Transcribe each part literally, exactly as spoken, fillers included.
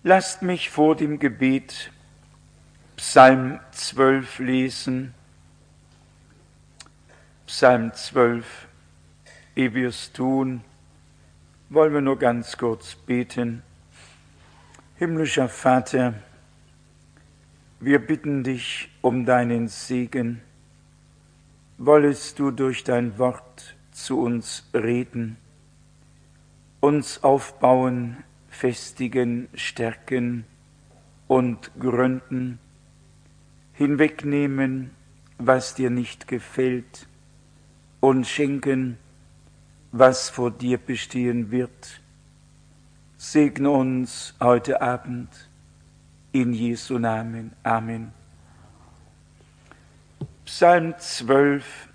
Lasst mich vor dem Gebet Psalm zwölf lesen. Psalm zwölf, ehe wir es tun, wollen wir nur ganz kurz beten. Himmlischer Vater, wir bitten dich um deinen Segen. Wollest du durch dein Wort zu uns reden, uns aufbauen, festigen, stärken und gründen, hinwegnehmen, was dir nicht gefällt, und schenken, was vor dir bestehen wird. Segne uns heute Abend in Jesu Namen. Amen. Psalm zwölf.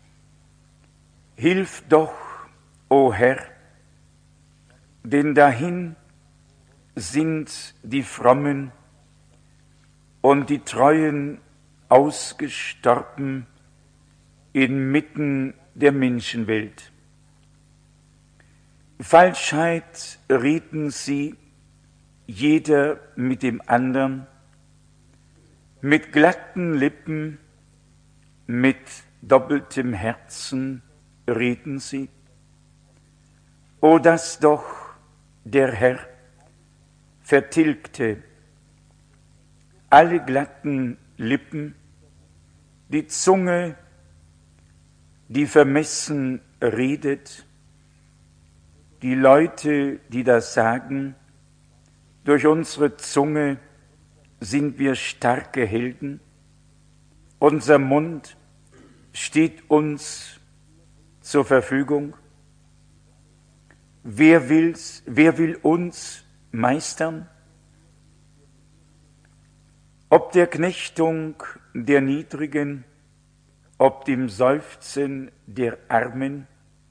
Hilf doch, o Herr, denn dahin sind die Frommen und die Treuen ausgestorben inmitten der Menschenwelt. Falschheit rieten sie, jeder mit dem andern, mit glatten Lippen, mit doppeltem Herzen reden sie. O dass doch der Herr vertilgte alle glatten Lippen, die Zunge, die vermessen redet, die Leute, die das sagen, durch unsere Zunge sind wir starke Helden, unser Mund steht uns zur Verfügung. Wer will's, wer will uns meistern? Ob der Knechtung der Niedrigen, ob dem Seufzen der Armen,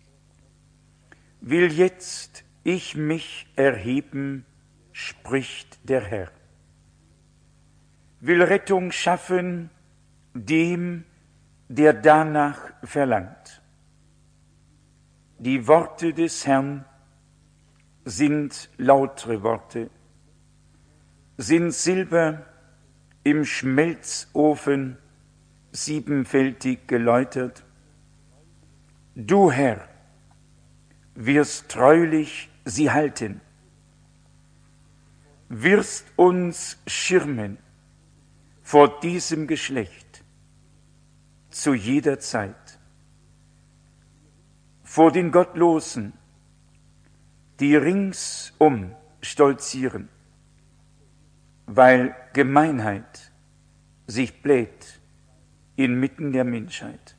will jetzt ich mich erheben, spricht der Herr. Will Rettung schaffen dem, der danach verlangt. Die Worte des Herrn sind lautere Worte, sind Silber im Schmelzofen siebenfältig geläutert. Du, Herr, wirst treulich sie halten, wirst uns schirmen vor diesem Geschlecht zu jeder Zeit, vor den Gottlosen, die ringsum stolzieren, weil Gemeinheit sich bläht inmitten der Menschheit.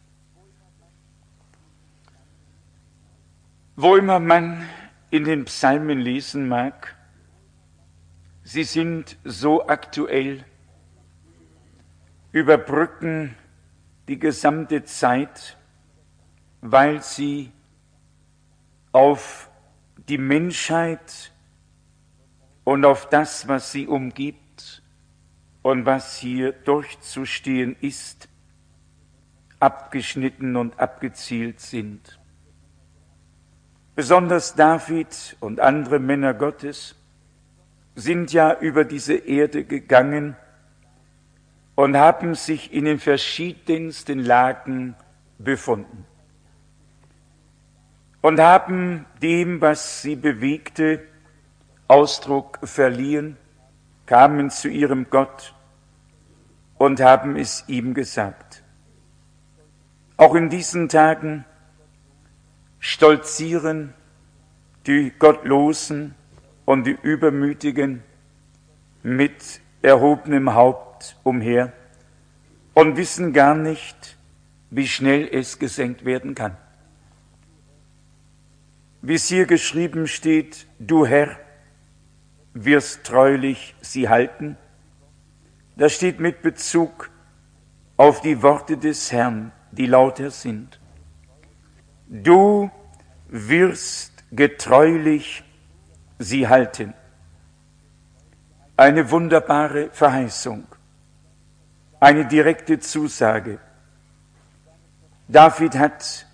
Wo immer man in den Psalmen lesen mag, sie sind so aktuell, überbrücken die gesamte Zeit, weil sie auf die Menschheit und auf das, was sie umgibt und was hier durchzustehen ist, abgeschnitten und abgezielt sind. Besonders David und andere Männer Gottes sind ja über diese Erde gegangen und haben sich in den verschiedensten Lagen befunden und haben dem, was sie bewegte, Ausdruck verliehen, kamen zu ihrem Gott und haben es ihm gesagt. Auch in diesen Tagen stolzieren die Gottlosen und die Übermütigen mit erhobenem Haupt umher und wissen gar nicht, wie schnell es gesenkt werden kann. Wie es hier geschrieben steht, du Herr, wirst treulich sie halten. Das steht mit Bezug auf die Worte des Herrn, die lauter sind. Du wirst getreulich sie halten. Eine wunderbare Verheißung, eine direkte Zusage. David hat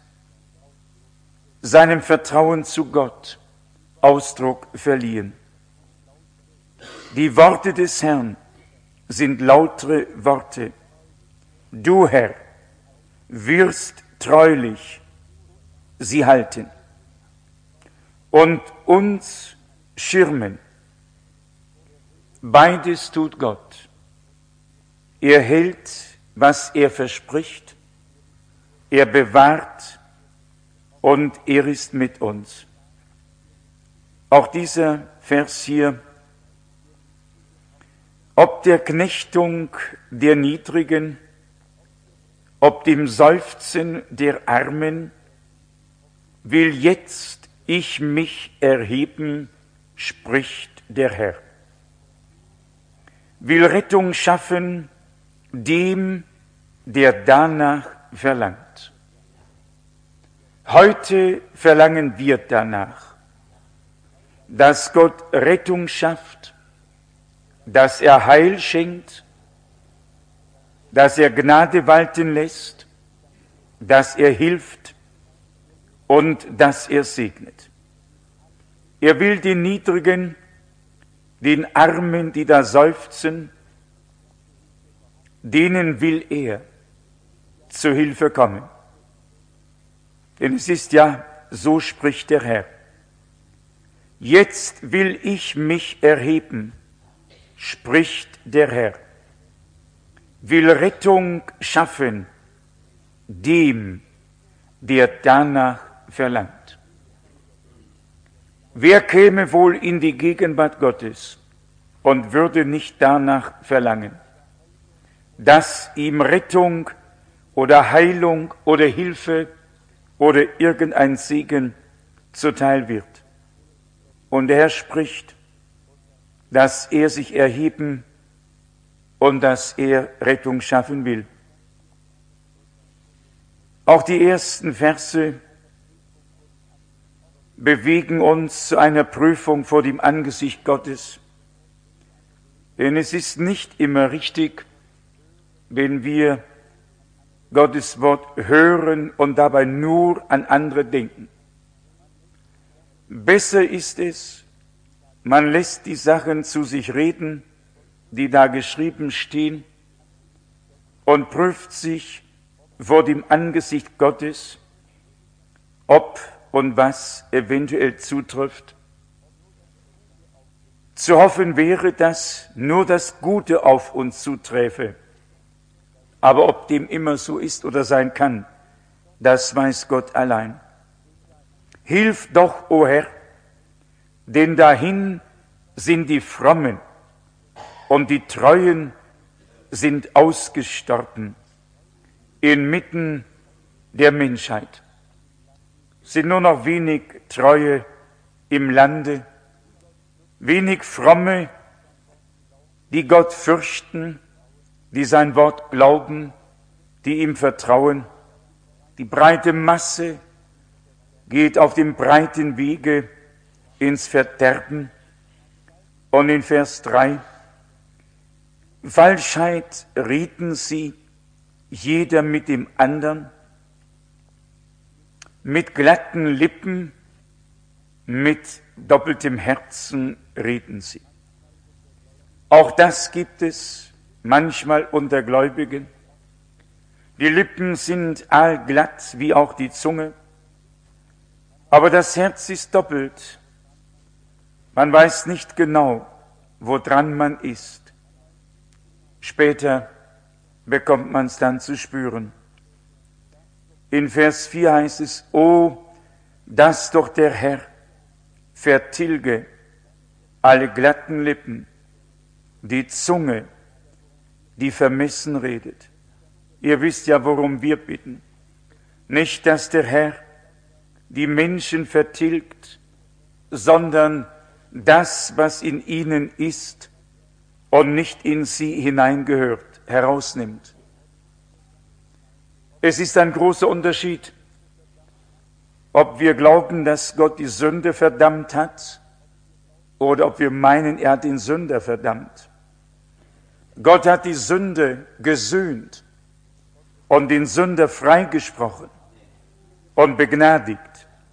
seinem Vertrauen zu Gott Ausdruck verliehen. Die Worte des Herrn sind lautere Worte. Du, Herr, wirst treulich sie halten und uns schirmen. Beides tut Gott. Er hält, was er verspricht, er bewahrt und er ist mit uns. Auch dieser Vers hier: ob der Knechtung der Niedrigen, ob dem Seufzen der Armen, will jetzt ich mich erheben, spricht der Herr. Will Rettung schaffen dem, der danach verlangt. Heute verlangen wir danach, dass Gott Rettung schafft, dass er Heil schenkt, dass er Gnade walten lässt, dass er hilft und dass er segnet. Er will den Niedrigen, den Armen, die da seufzen, denen will er zu Hilfe kommen. Denn es ist ja, so spricht der Herr: Jetzt will ich mich erheben, spricht der Herr, will Rettung schaffen dem, der danach verlangt. Wer käme wohl in die Gegenwart Gottes und würde nicht danach verlangen, dass ihm Rettung oder Heilung oder Hilfe oder irgendein Segen zuteil wird? Und der Herr spricht, dass er sich erheben und dass er Rettung schaffen will. Auch die ersten Verse bewegen uns zu einer Prüfung vor dem Angesicht Gottes. Denn es ist nicht immer richtig, wenn wir Gottes Wort hören und dabei nur an andere denken. Besser ist es, man lässt die Sachen zu sich reden, die da geschrieben stehen, und prüft sich vor dem Angesicht Gottes, ob und was eventuell zutrifft. Zu hoffen wäre, dass nur das Gute auf uns zuträfe. Aber ob dem immer so ist oder sein kann, das weiß Gott allein. Hilf doch, o Herr, denn dahin sind die Frommen und die Treuen sind ausgestorben inmitten der Menschheit. Sind nur noch wenig Treue im Lande, wenig Fromme, die Gott fürchten, die sein Wort glauben, die ihm vertrauen. Die breite Masse geht auf dem breiten Wege ins Verderben. Und in Vers drei: Falschheit rieten sie, jeder mit dem andern, mit glatten Lippen, mit doppeltem Herzen reden sie. Auch das gibt es manchmal unter Gläubigen. Die Lippen sind aalglatt, wie auch die Zunge, aber das Herz ist doppelt. Man weiß nicht genau, woran man ist. Später bekommt man es dann zu spüren. In Vers vier heißt es: O, dass doch der Herr vertilge alle glatten Lippen, die Zunge, die vermessen redet. Ihr wisst ja, worum wir bitten. Nicht, dass der Herr die Menschen vertilgt, sondern das, was in ihnen ist und nicht in sie hineingehört, herausnimmt. Es ist ein großer Unterschied, ob wir glauben, dass Gott die Sünde verdammt hat, oder ob wir meinen, er hat den Sünder verdammt. Gott hat die Sünde gesühnt und den Sünder freigesprochen und begnadigt.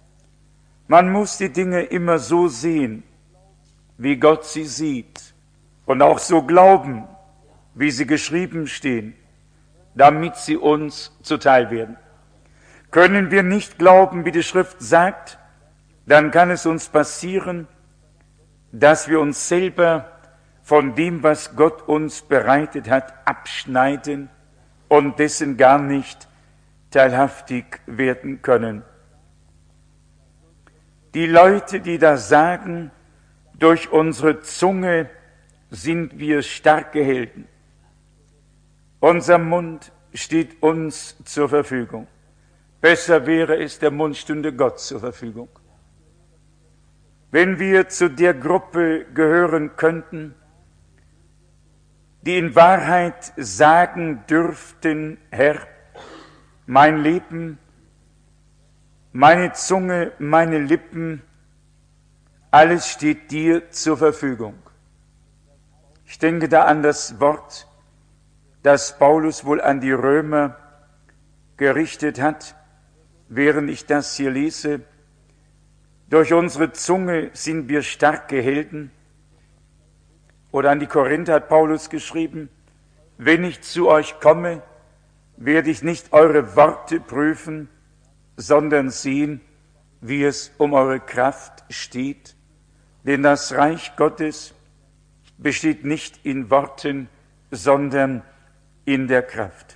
Man muss die Dinge immer so sehen, wie Gott sie sieht und auch so glauben, wie sie geschrieben stehen, damit sie uns zuteil werden. Können wir nicht glauben, wie die Schrift sagt, dann kann es uns passieren, dass wir uns selber von dem, was Gott uns bereitet hat, abschneiden und dessen gar nicht teilhaftig werden können. Die Leute, die da sagen, durch unsere Zunge sind wir starke Helden. Unser Mund steht uns zur Verfügung. Besser wäre es, der Mund stünde Gott zur Verfügung. Wenn wir zu der Gruppe gehören könnten, die in Wahrheit sagen dürften, Herr, mein Leben, meine Zunge, meine Lippen, alles steht dir zur Verfügung. Ich denke da an das Wort, das Paulus wohl an die Römer gerichtet hat, während ich das hier lese. Durch unsere Zunge sind wir starke Helden. Oder an die Korinther hat Paulus geschrieben, wenn ich zu euch komme, werde ich nicht eure Worte prüfen, sondern sehen, wie es um eure Kraft steht. Denn das Reich Gottes besteht nicht in Worten, sondern in der Kraft.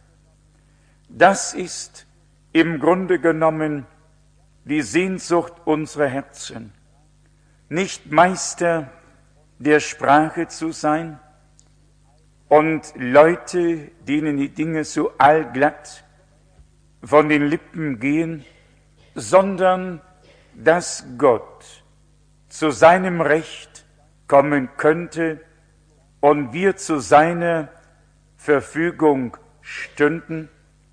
Das ist im Grunde genommen die Sehnsucht unserer Herzen. Nicht Meister der Sprache zu sein und Leute, denen die Dinge so allglatt von den Lippen gehen, sondern dass Gott zu seinem Recht kommen könnte und wir zu seiner Verfügung stünden.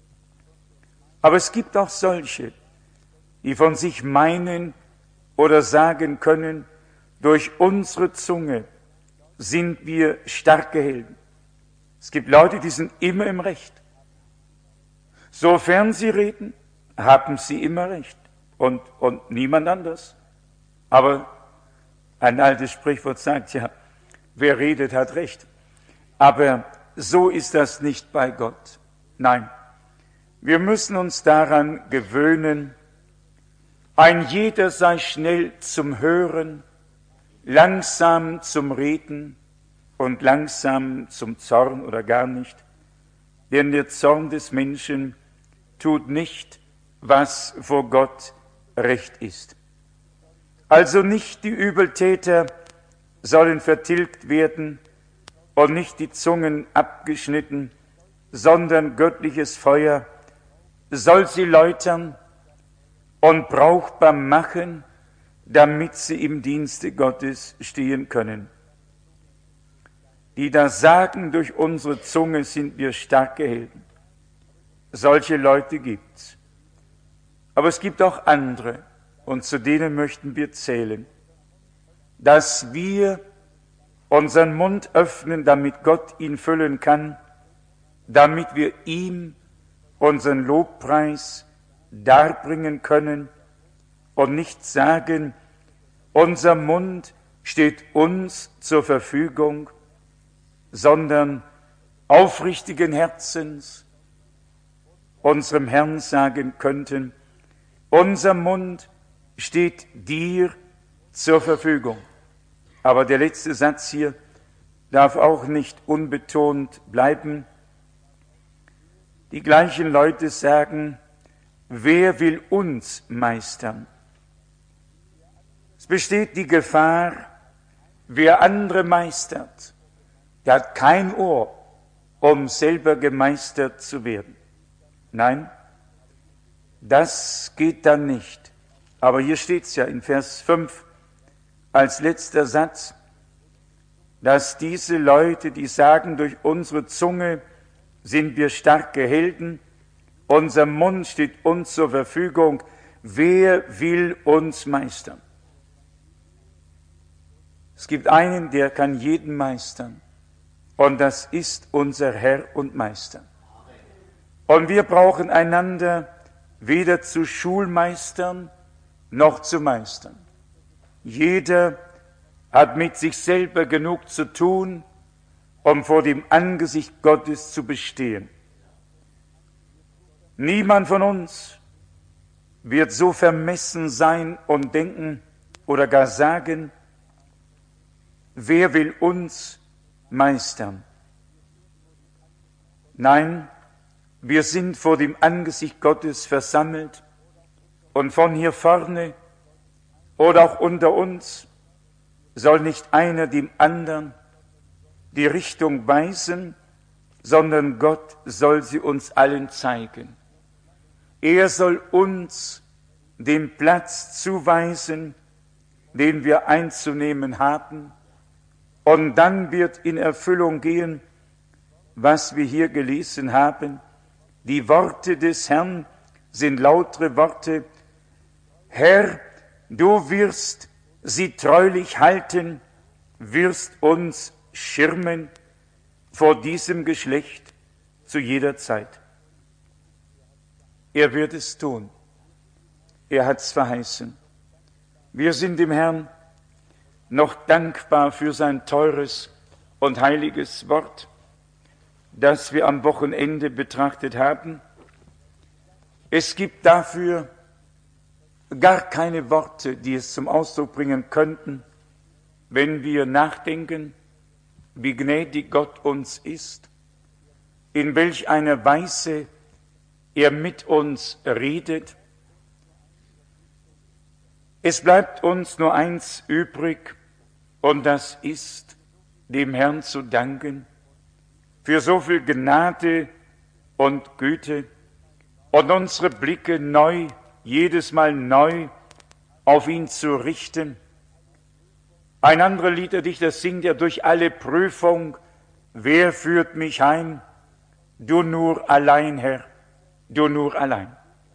Aber es gibt auch solche, die von sich meinen oder sagen können, durch unsere Zunge sind wir starke Helden. Es gibt Leute, die sind immer im Recht. Sofern sie reden, haben sie immer Recht und, und niemand anders. Aber ein altes Sprichwort sagt ja, wer redet, hat Recht. Aber so ist das nicht bei Gott. Nein, wir müssen uns daran gewöhnen, ein jeder sei schnell zum Hören, langsam zum Reden und langsam zum Zorn oder gar nicht. Denn der Zorn des Menschen tut nicht, was vor Gott recht ist. Also nicht die Übeltäter sollen vertilgt werden und nicht die Zungen abgeschnitten, sondern göttliches Feuer soll sie läutern und brauchbar machen, damit sie im Dienste Gottes stehen können. Die da sagen, durch unsere Zunge sind wir starke Helden. Solche Leute gibt's. Aber es gibt auch andere, und zu denen möchten wir zählen, dass wir unseren Mund öffnen, damit Gott ihn füllen kann, damit wir ihm unseren Lobpreis darbringen können und nicht sagen, unser Mund steht uns zur Verfügung, sondern aufrichtigen Herzens unserem Herrn sagen könnten, unser Mund steht dir zur Verfügung. Aber der letzte Satz hier darf auch nicht unbetont bleiben. Die gleichen Leute sagen, wer will uns meistern? Es besteht die Gefahr, wer andere meistert, der hat kein Ohr, um selber gemeistert zu werden. Nein, das geht dann nicht. Aber hier steht es ja in Vers fünf als letzter Satz, dass diese Leute, die sagen, durch unsere Zunge sind wir starke Helden, unser Mund steht uns zur Verfügung, wer will uns meistern? Es gibt einen, der kann jeden meistern, und das ist unser Herr und Meister. Und wir brauchen einander weder zu Schulmeistern noch zu Meistern. Jeder hat mit sich selber genug zu tun um vor dem Angesicht Gottes zu bestehen. Niemand von uns wird so vermessen sein und denken oder gar sagen, wer will uns meistern? Nein, wir sind vor dem Angesicht Gottes versammelt und von hier vorne oder auch unter uns soll nicht einer dem anderen die Richtung weisen, sondern Gott soll sie uns allen zeigen. Er soll uns den Platz zuweisen, den wir einzunehmen haben, und dann wird in Erfüllung gehen, was wir hier gelesen haben. Die Worte des Herrn sind lautere Worte. Herr, du wirst sie treulich halten, wirst uns schirmen vor diesem Geschlecht zu jeder Zeit. Er wird es tun. Er hat es verheißen. Wir sind dem Herrn noch dankbar für sein teures und heiliges Wort, das wir am Wochenende betrachtet haben. Es gibt dafür gar keine Worte, die es zum Ausdruck bringen könnten, wenn wir nachdenken, wie gnädig Gott uns ist, in welch einer Weise er mit uns redet. Es bleibt uns nur eins übrig, und das ist, dem Herrn zu danken für so viel Gnade und Güte und unsere Blicke neu, jedes Mal neu auf ihn zu richten. Ein anderer Liederdichter singt ja durch alle Prüfung, wer führt mich heim? Du nur allein, Herr, du nur allein.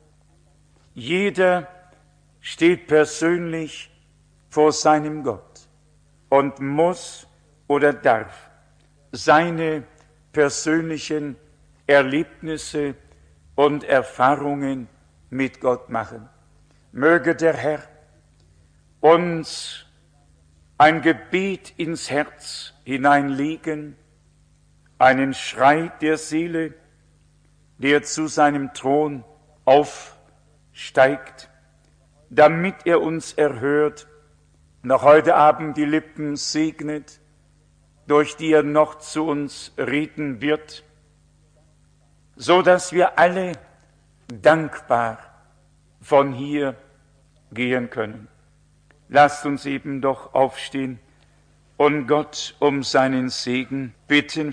Jeder steht persönlich vor seinem Gott und muss oder darf seine persönlichen Erlebnisse und Erfahrungen mit Gott machen. Möge der Herr uns ein Gebet ins Herz hineinlegen, einen Schrei der Seele, der zu seinem Thron aufsteigt, damit er uns erhört, noch heute Abend die Lippen segnet, durch die er noch zu uns reden wird, so dass wir alle dankbar von hier gehen können. Lasst uns eben doch aufstehen und Gott um seinen Segen bitten.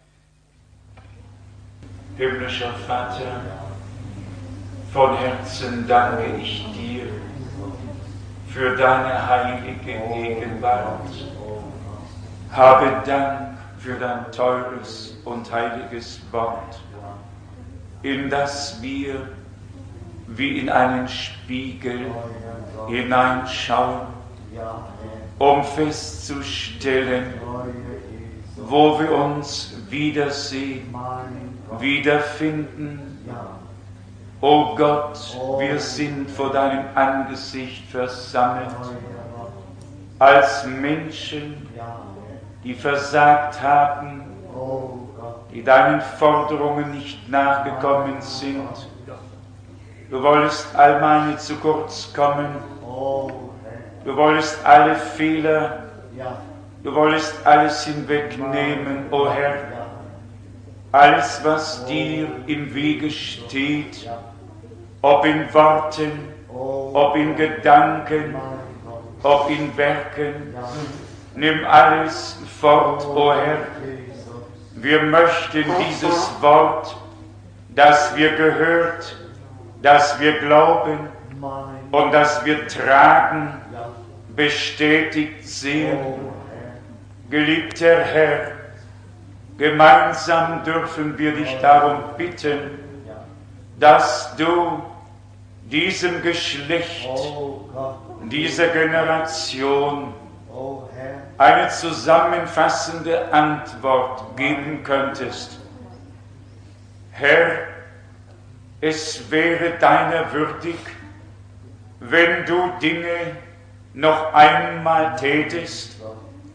Himmlischer Vater, von Herzen danke ich dir für deine heilige Gegenwart. Habe Dank für dein teures und heiliges Wort, in das wir wie in einen Spiegel hineinschauen, um festzustellen, wo wir uns wiedersehen, wiederfinden. O Gott, wir sind vor deinem Angesicht versammelt, als Menschen, die versagt haben, die deinen Forderungen nicht nachgekommen sind. Du wolltest all meine zu kurz kommen. Du wolltest alle Fehler, du wolltest alles hinwegnehmen, o Herr. Alles, was dir im Wege steht, ob in Worten, ob in Gedanken, ob in Werken, nimm alles fort, o Herr. Wir möchten dieses Wort, das wir gehört, das wir glauben und das wir tragen, bestätigt sehen. Geliebter Herr, gemeinsam dürfen wir dich darum bitten, dass du diesem Geschlecht, dieser Generation eine zusammenfassende Antwort geben könntest. Herr, es wäre deiner würdig, wenn du Dinge noch einmal tätest,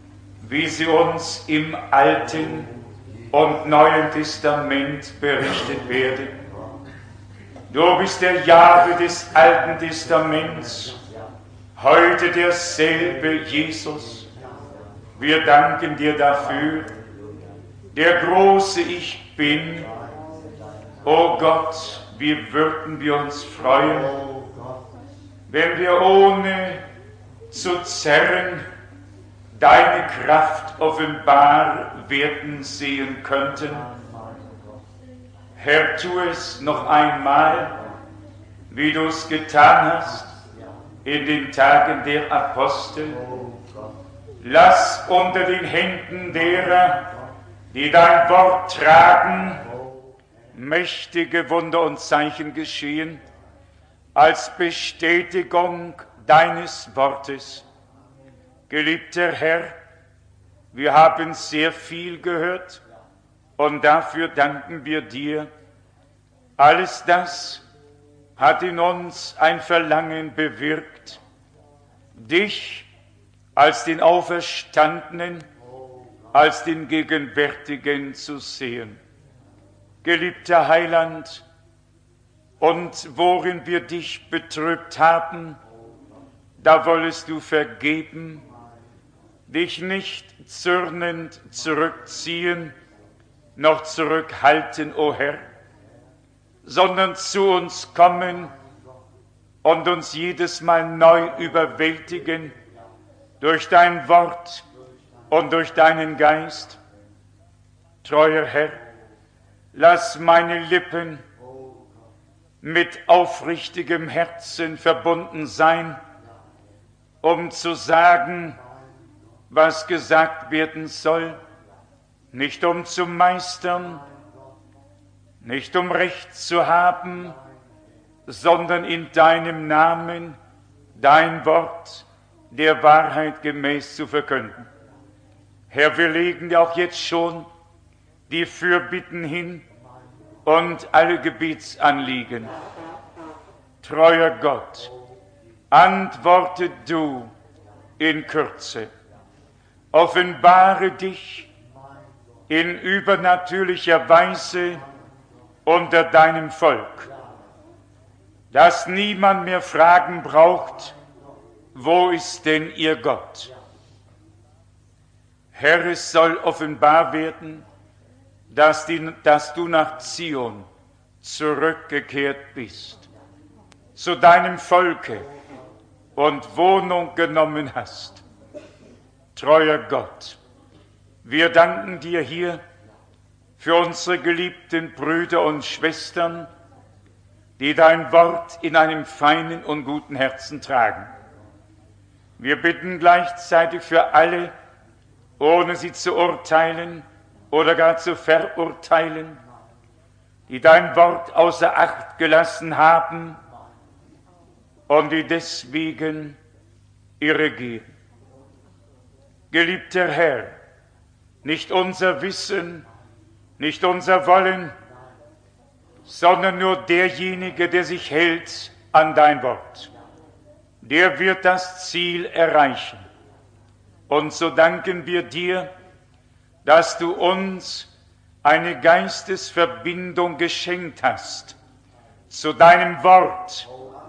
wie sie uns im Alten und Neuen Testament berichtet werden. Du bist der Jahwe des Alten Testaments, heute derselbe Jesus. Wir danken dir dafür, der große Ich Bin. O Gott, wie würden wir uns freuen, wenn wir ohne zu zerren deine Kraft offenbar werden sehen könnten. Herr, tu es noch einmal, wie du es getan hast in den Tagen der Apostel. Lass unter den Händen derer, die dein Wort tragen, mächtige Wunder und Zeichen geschehen, als Bestätigung deines Wortes. Geliebter Herr, wir haben sehr viel gehört und dafür danken wir dir. Alles das hat in uns ein Verlangen bewirkt, dich als den Auferstandenen, als den Gegenwärtigen zu sehen. Geliebter Heiland, und worin wir dich betrübt haben, da wollest du vergeben, dich nicht zürnend zurückziehen, noch zurückhalten, o Herr, sondern zu uns kommen und uns jedes Mal neu überwältigen durch dein Wort und durch deinen Geist. Treuer Herr, lass meine Lippen mit aufrichtigem Herzen verbunden sein, um zu sagen, was gesagt werden soll, nicht um zu meistern, nicht um Recht zu haben, sondern in deinem Namen dein Wort der Wahrheit gemäß zu verkünden. Herr, wir legen dir auch jetzt schon die Fürbitten hin und alle Gebetsanliegen. Treuer Gott, antworte du in Kürze, offenbare dich in übernatürlicher Weise unter deinem Volk, dass niemand mehr fragen braucht, wo ist denn ihr Gott? Herr, es soll offenbar werden, dass, die, dass du nach Zion zurückgekehrt bist, zu deinem Volke und Wohnung genommen hast. Treuer Gott, wir danken dir hier für unsere geliebten Brüder und Schwestern, die dein Wort in einem feinen und guten Herzen tragen. Wir bitten gleichzeitig für alle, ohne sie zu urteilen oder gar zu verurteilen, die dein Wort außer Acht gelassen haben und die deswegen irregieren. Geliebter Herr, nicht unser Wissen, nicht unser Wollen, sondern nur derjenige, der sich hält an dein Wort, der wird das Ziel erreichen. Und so danken wir dir, dass du uns eine Geistesverbindung geschenkt hast zu deinem Wort.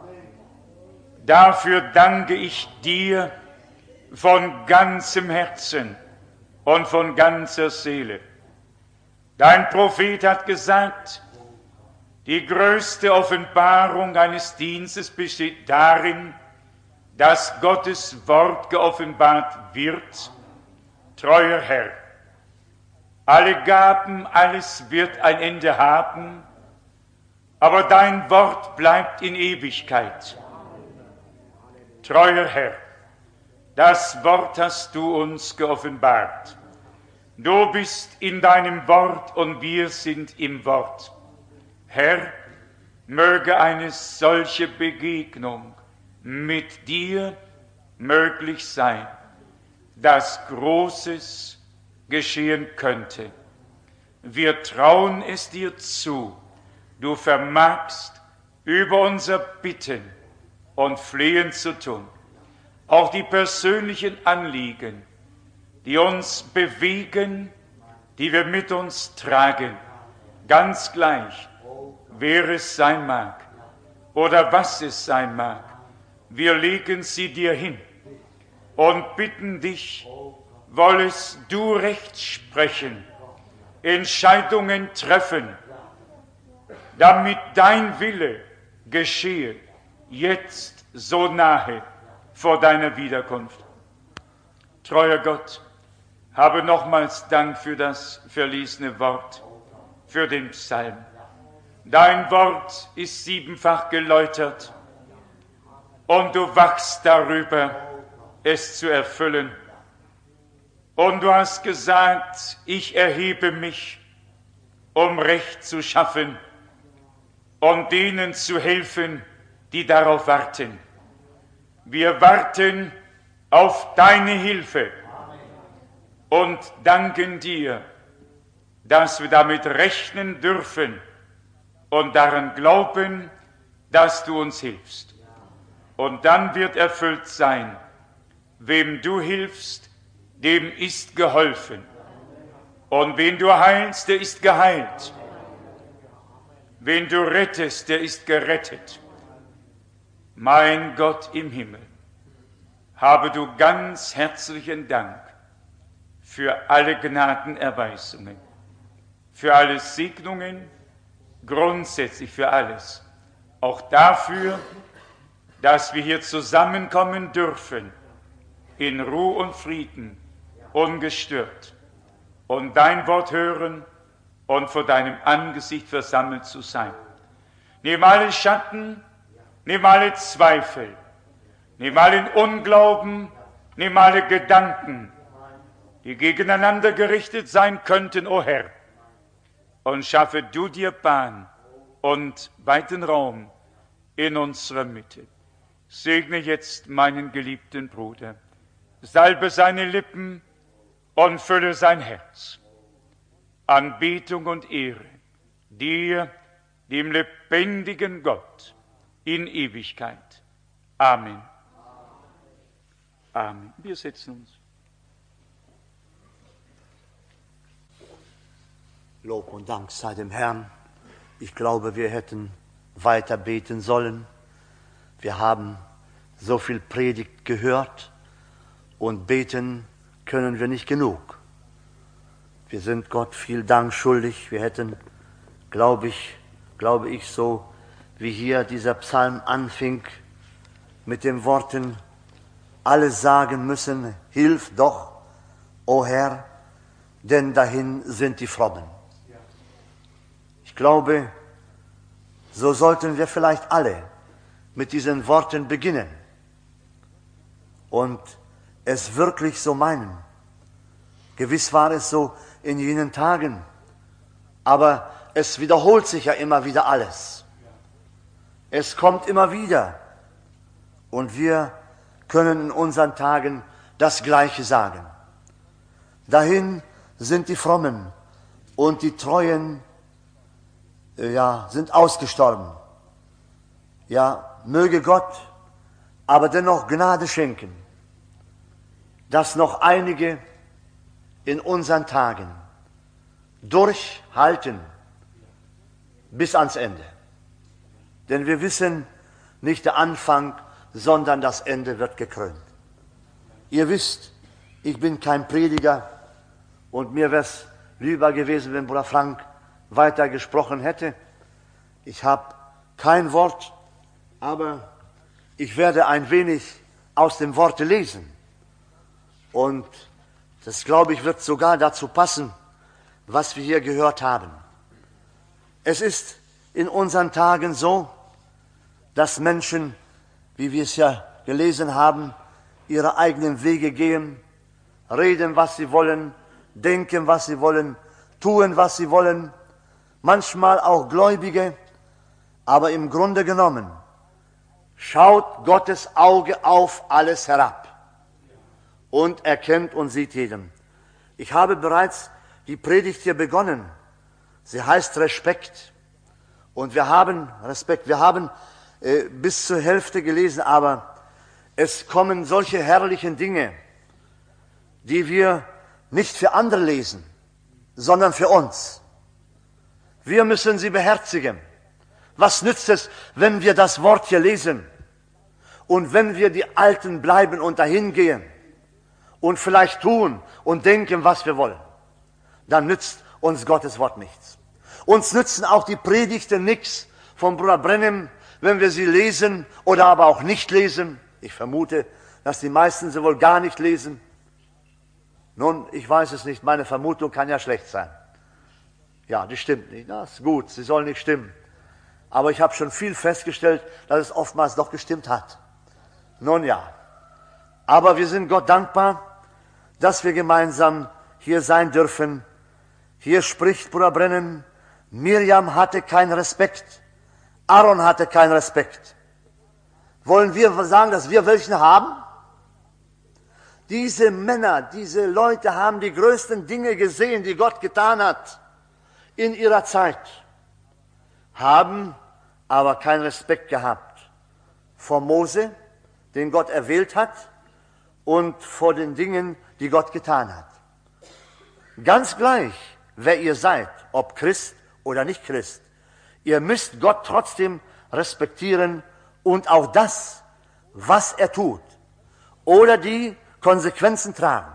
Dafür danke ich dir von ganzem Herzen und von ganzer Seele. Dein Prophet hat gesagt, die größte Offenbarung eines Dienstes besteht darin, dass Gottes Wort geoffenbart wird. Treuer Herr, alle Gaben, alles wird ein Ende haben, aber dein Wort bleibt in Ewigkeit. Treuer Herr, das Wort hast du uns geoffenbart. Du bist in deinem Wort und wir sind im Wort. Herr, möge eine solche Begegnung mit dir möglich sein, dass Großes geschehen könnte. Wir trauen es dir zu, du vermagst über unser Bitten und Flehen zu tun, auch die persönlichen Anliegen die uns bewegen, die wir mit uns tragen, ganz gleich, wer es sein mag oder was es sein mag. Wir legen sie dir hin und bitten dich, wollest du Recht sprechen, Entscheidungen treffen, damit dein Wille geschehe, jetzt so nahe vor deiner Wiederkunft. Treuer Gott, habe nochmals Dank für das verlesene Wort, für den Psalm. Dein Wort ist siebenfach geläutert und du wachst darüber, es zu erfüllen. Und du hast gesagt, ich erhebe mich, um Recht zu schaffen und denen zu helfen, die darauf warten. Wir warten auf deine Hilfe und danken dir, dass wir damit rechnen dürfen und daran glauben, dass du uns hilfst. Und dann wird erfüllt sein, wem du hilfst, dem ist geholfen. Und wen du heilst, der ist geheilt. Wen du rettest, der ist gerettet. Mein Gott im Himmel, habe du ganz herzlichen Dank für alle Gnadenerweisungen, für alle Segnungen, grundsätzlich für alles. Auch dafür, dass wir hier zusammenkommen dürfen, in Ruhe und Frieden, ungestört, und dein Wort hören und vor deinem Angesicht versammelt zu sein. Nimm alle Schatten, nimm alle Zweifel, nimm allen Unglauben, nimm alle Gedanken, die gegeneinander gerichtet sein könnten, o Herr, und schaffe du dir Bahn und weiten Raum in unserer Mitte. Segne jetzt meinen geliebten Bruder, salbe seine Lippen und fülle sein Herz. Anbetung und Ehre dir, dem lebendigen Gott, in Ewigkeit. Amen. Amen. Wir setzen uns. Lob und Dank sei dem Herrn. Ich glaube, wir hätten weiter beten sollen. Wir haben so viel Predigt gehört und beten können wir nicht genug. Wir sind Gott viel Dank schuldig. Wir hätten, glaube ich, glaube ich, so wie hier dieser Psalm anfing, mit den Worten, alle sagen müssen, hilf doch, o Herr, denn dahin sind die Frommen. Ich glaube, so sollten wir vielleicht alle mit diesen Worten beginnen und es wirklich so meinen. Gewiss war es so in jenen Tagen, aber es wiederholt sich ja immer wieder alles. Es kommt immer wieder und wir können in unseren Tagen das Gleiche sagen. Dahin sind die Frommen und die Treuen, ja, sind ausgestorben. Ja, möge Gott aber dennoch Gnade schenken, dass noch einige in unseren Tagen durchhalten bis ans Ende. Denn wir wissen, nicht der Anfang, sondern das Ende wird gekrönt. Ihr wisst, ich bin kein Prediger und mir wäre es lieber gewesen, wenn Bruder Frank weiter gesprochen hätte. Ich habe kein Wort, aber ich werde ein wenig aus dem Wort lesen. Und das, glaube ich, wird sogar dazu passen, was wir hier gehört haben. Es ist in unseren Tagen so, dass Menschen, wie wir es ja gelesen haben, ihre eigenen Wege gehen, reden, was sie wollen, denken, was sie wollen, tun, was sie wollen, manchmal auch Gläubige, aber im Grunde genommen schaut Gottes Auge auf alles herab und erkennt und sieht jeden. Ich habe bereits die Predigt hier begonnen. Sie heißt Respekt. Und wir haben Respekt. Wir haben äh, bis zur Hälfte gelesen, aber es kommen solche herrlichen Dinge, die wir nicht für andere lesen, sondern für uns. Wir müssen sie beherzigen. Was nützt es, wenn wir das Wort hier lesen und wenn wir die Alten bleiben und dahin gehen und vielleicht tun und denken, was wir wollen? Dann nützt uns Gottes Wort nichts. Uns nützen auch die Predigten nichts von Bruder Branham, wenn wir sie lesen oder aber auch nicht lesen. Ich vermute, dass die meisten sie wohl gar nicht lesen. Nun, ich weiß es nicht, meine Vermutung kann ja schlecht sein. Ja, die stimmt nicht, das ist gut, sie soll nicht stimmen. Aber ich habe schon viel festgestellt, dass es oftmals doch gestimmt hat. Nun ja, aber wir sind Gott dankbar, dass wir gemeinsam hier sein dürfen. Hier spricht Bruder Branham, Miriam hatte keinen Respekt, Aaron hatte keinen Respekt. Wollen wir sagen, dass wir welchen haben? Diese Männer, diese Leute haben die größten Dinge gesehen, die Gott getan hat in ihrer Zeit, haben aber keinen Respekt gehabt vor Mose, den Gott erwählt hat, und vor den Dingen, die Gott getan hat. Ganz gleich, wer ihr seid, ob Christ oder nicht Christ, ihr müsst Gott trotzdem respektieren und auch das, was er tut, oder die Konsequenzen tragen.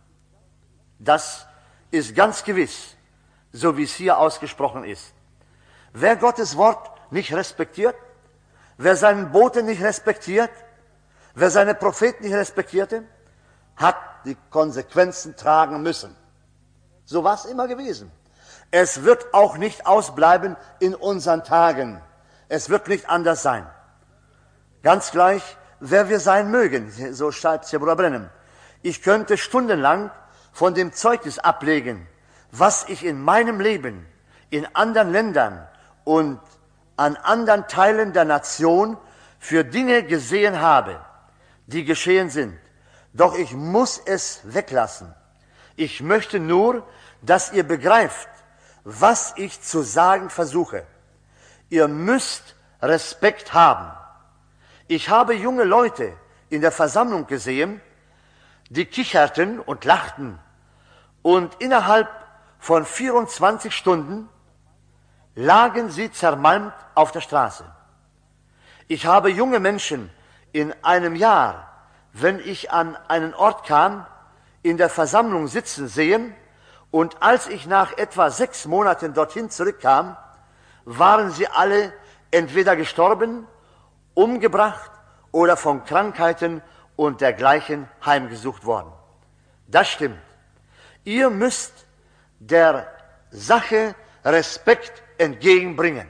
Das ist ganz gewiss, so wie es hier ausgesprochen ist. Wer Gottes Wort nicht respektiert, wer seinen Boten nicht respektiert, wer seine Propheten nicht respektierte, hat die Konsequenzen tragen müssen. So war es immer gewesen. Es wird auch nicht ausbleiben in unseren Tagen. Es wird nicht anders sein. Ganz gleich, wer wir sein mögen, so schreibt hier Bruder Branham. Ich könnte stundenlang von dem Zeugnis ablegen, was ich in meinem Leben, in anderen Ländern und an anderen Teilen der Nation für Dinge gesehen habe, die geschehen sind. Doch ich muss es weglassen. Ich möchte nur, dass ihr begreift, was ich zu sagen versuche. Ihr müsst Respekt haben. Ich habe junge Leute in der Versammlung gesehen, die kicherten und lachten und innerhalb von vierundzwanzig Stunden lagen sie zermalmt auf der Straße. Ich habe junge Menschen in einem Jahr, wenn ich an einen Ort kam, in der Versammlung sitzen sehen, und als ich nach etwa sechs Monaten dorthin zurückkam, waren sie alle entweder gestorben, umgebracht oder von Krankheiten und dergleichen heimgesucht worden. Das stimmt. Ihr müsst der Sache Respekt entgegenbringen.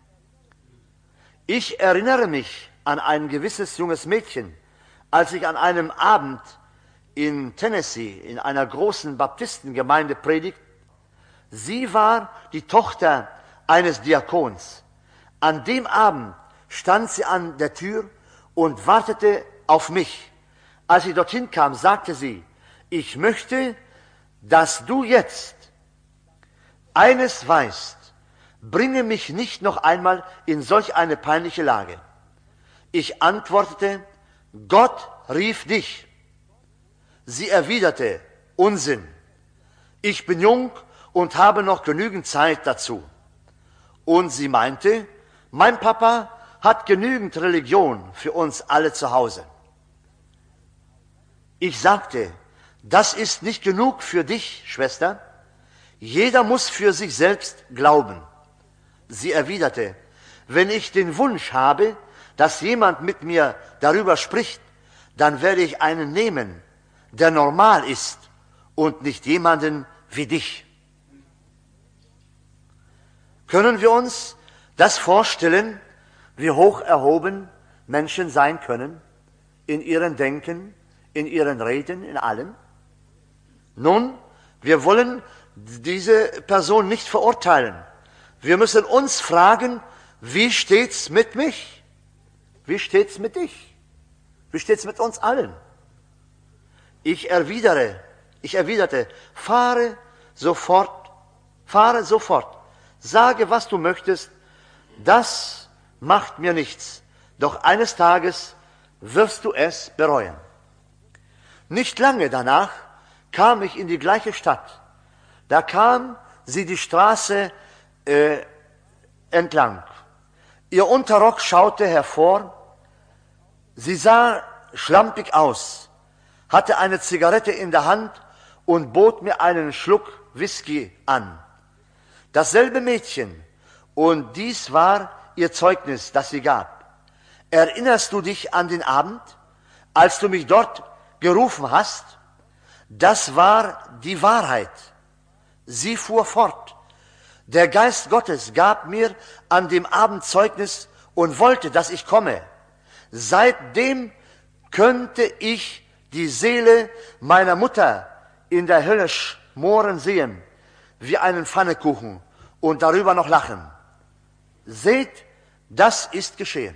Ich erinnere mich an ein gewisses junges Mädchen, als ich an einem Abend in Tennessee in einer großen Baptistengemeinde predigt. Sie war die Tochter eines Diakons. An dem Abend stand sie an der Tür und wartete auf mich. Als ich dorthin kam, sagte sie, ich möchte, dass du jetzt eines weißt, bringe mich nicht noch einmal in solch eine peinliche Lage. Ich antwortete, Gott rief dich. Sie erwiderte, Unsinn. Ich bin jung und habe noch genügend Zeit dazu. Und sie meinte, mein Papa hat genügend Religion für uns alle zu Hause. Ich sagte, das ist nicht genug für dich, Schwester. Jeder muss für sich selbst glauben. Sie erwiderte, wenn ich den Wunsch habe, dass jemand mit mir darüber spricht, dann werde ich einen nehmen, der normal ist und nicht jemanden wie dich. Können wir uns das vorstellen, wie hoch erhoben Menschen sein können, in ihrem Denken, in ihren Reden, in allem? Nun, wir wollen diese Person nicht verurteilen. Wir müssen uns fragen, wie steht's mit mich? Wie steht's mit dich? Wie steht's mit uns allen? Ich erwidere, ich erwiderte, fahre sofort, fahre sofort, sage, was du möchtest, das macht mir nichts, doch eines Tages wirst du es bereuen. Nicht lange danach kam ich in die gleiche Stadt. Da kam sie die Straße äh, entlang. Ihr Unterrock schaute hervor. Sie sah schlampig aus, hatte eine Zigarette in der Hand und bot mir einen Schluck Whisky an. Dasselbe Mädchen, und dies war ihr Zeugnis, das sie gab. Erinnerst du dich an den Abend, als du mich dort gerufen hast? Das war die Wahrheit. Sie fuhr fort. Der Geist Gottes gab mir an dem Abend Zeugnis und wollte, dass ich komme. Seitdem könnte ich die Seele meiner Mutter in der Hölle schmoren sehen, wie einen Pfannekuchen, und darüber noch lachen. Seht, das ist geschehen.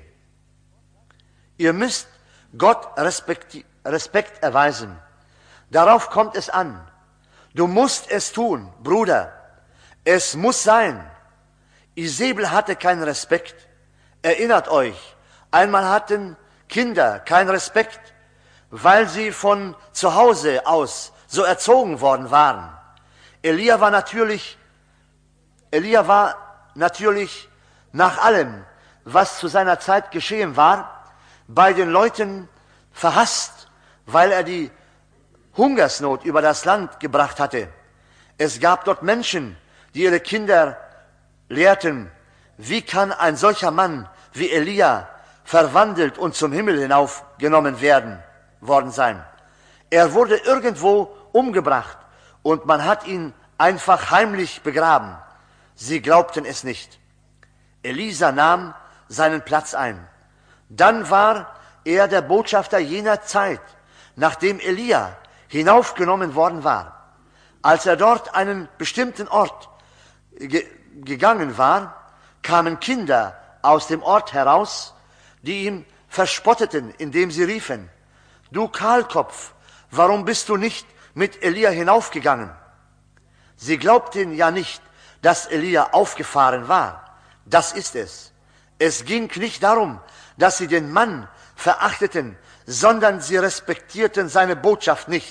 Ihr müsst Gott Respekt, Respekt erweisen. Darauf kommt es an. Du musst es tun, Bruder. Es muss sein. Isabel hatte keinen Respekt. Erinnert euch, einmal hatten Kinder keinen Respekt, weil sie von zu Hause aus so erzogen worden waren. Elia war natürlich, Elia war natürlich nach allem, was zu seiner Zeit geschehen war, bei den Leuten verhasst, weil er die Hungersnot über das Land gebracht hatte. Es gab dort Menschen, die ihre Kinder lehrten, wie kann ein solcher Mann wie Elia verwandelt und zum Himmel hinaufgenommen werden, worden sein. Er wurde irgendwo umgebracht und man hat ihn einfach heimlich begraben. Sie glaubten es nicht. Elisa nahm seinen Platz ein. Dann war er der Botschafter jener Zeit, nachdem Elia hinaufgenommen worden war. Als er dort einen bestimmten Ort ge- gegangen war, kamen Kinder aus dem Ort heraus, die ihn verspotteten, indem sie riefen: Du Kahlkopf, warum bist du nicht mit Elia hinaufgegangen? Sie glaubten ja nicht, dass Elia aufgefahren war. Das ist es. Es ging nicht darum, dass sie den Mann verachteten, sondern sie respektierten seine Botschaft nicht.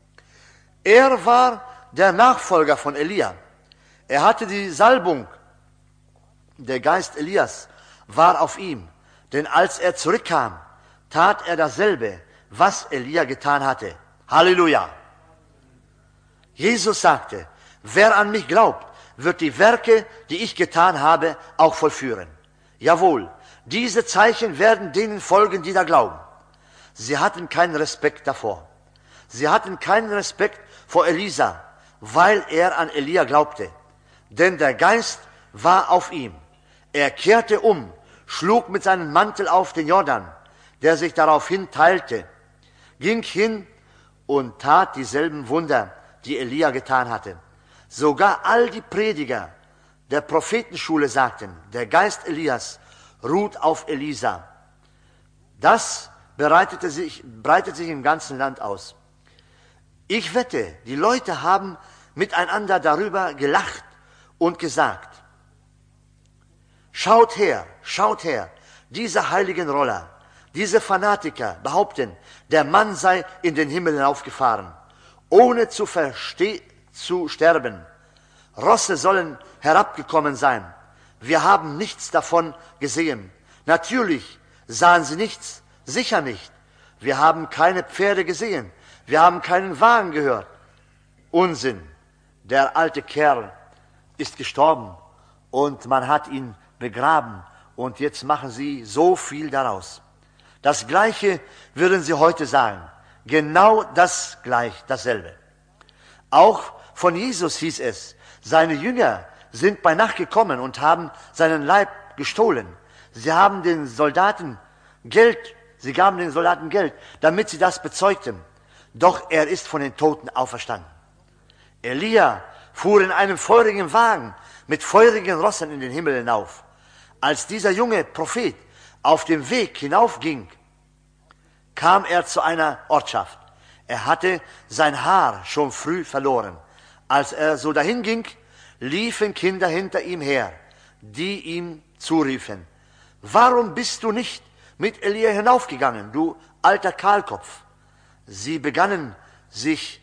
Er war der Nachfolger von Elia. Er hatte die Salbung. Der Geist Elias war auf ihm, denn als er zurückkam, tat er dasselbe, was Elia getan hatte. Halleluja! Jesus sagte, wer an mich glaubt, wird die Werke, die ich getan habe, auch vollführen. Jawohl, diese Zeichen werden denen folgen, die da glauben. Sie hatten keinen Respekt davor. Sie hatten keinen Respekt vor Elisa, weil er an Elia glaubte. Denn der Geist war auf ihm. Er kehrte um, schlug mit seinem Mantel auf den Jordan, der sich daraufhin teilte, ging hin und tat dieselben Wunder, die Elia getan hatte. Sogar all die Prediger der Prophetenschule sagten, der Geist Elias ruht auf Elisa. Das breitete sich, breitete sich im ganzen Land aus. Ich wette, die Leute haben miteinander darüber gelacht und gesagt, schaut her, schaut her, diese heiligen Roller, diese Fanatiker behaupten, der Mann sei in den Himmel hinaufgefahren, ohne zu, verste- zu sterben. Rosse sollen herabgekommen sein. Wir haben nichts davon gesehen. Natürlich sahen sie nichts, sicher nicht. Wir haben keine Pferde gesehen. Wir haben keinen Wagen gehört. Unsinn. Der alte Kerl ist gestorben und man hat ihn begraben und jetzt machen sie so viel daraus. Das Gleiche würden sie heute sagen. Genau das gleich, dasselbe. Auch von Jesus hieß es, seine Jünger sind bei Nacht gekommen und haben seinen Leib gestohlen. Sie haben den Soldaten Geld, sie gaben den Soldaten Geld, damit sie das bezeugten. Doch er ist von den Toten auferstanden. Elia fuhr in einem feurigen Wagen mit feurigen Rossen in den Himmel hinauf. Als dieser junge Prophet auf dem Weg hinaufging, kam er zu einer Ortschaft. Er hatte sein Haar schon früh verloren. Als er so dahin ging, liefen Kinder hinter ihm her, die ihm zuriefen: Warum bist du nicht mit Elia hinaufgegangen, du alter Kahlkopf? Sie begannen sich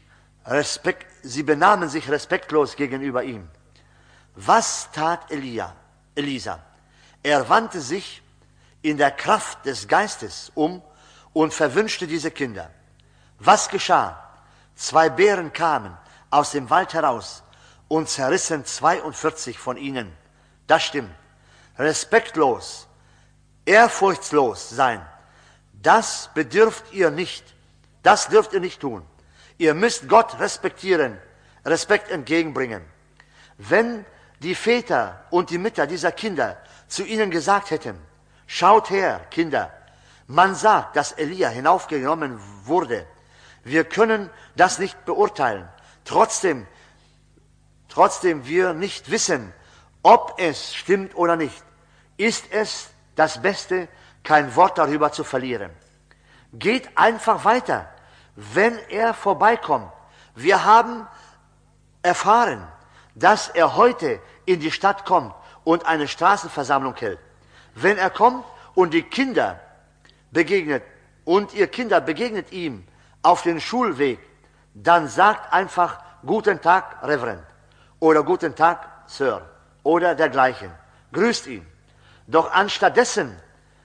Respekt, sie benahmen sich respektlos gegenüber ihm. Was tat Elia, Elisa? Er wandte sich in der Kraft des Geistes um und verwünschte diese Kinder. Was geschah? Zwei Bären kamen aus dem Wald heraus und zerrissen zweiundvierzig von ihnen. Das stimmt. Respektlos, ehrfurchtslos sein, das bedürft ihr nicht. Das dürft ihr nicht tun. Ihr müsst Gott respektieren, Respekt entgegenbringen. Wenn die Väter und die Mütter dieser Kinder zu ihnen gesagt hätten, schaut her, Kinder, man sagt, dass Elia hinaufgenommen wurde. Wir können das nicht beurteilen. Trotzdem, trotzdem wir nicht wissen, ob es stimmt oder nicht, ist es das Beste, kein Wort darüber zu verlieren. Geht einfach weiter, wenn er vorbeikommt. Wir haben erfahren, dass er heute in die Stadt kommt und eine Straßenversammlung hält. Wenn er kommt und die Kinder begegnet und ihr Kinder begegnet ihm auf den Schulweg, dann sagt einfach Guten Tag, Reverend, oder Guten Tag, Sir, oder dergleichen. Grüßt ihn. Doch anstattdessen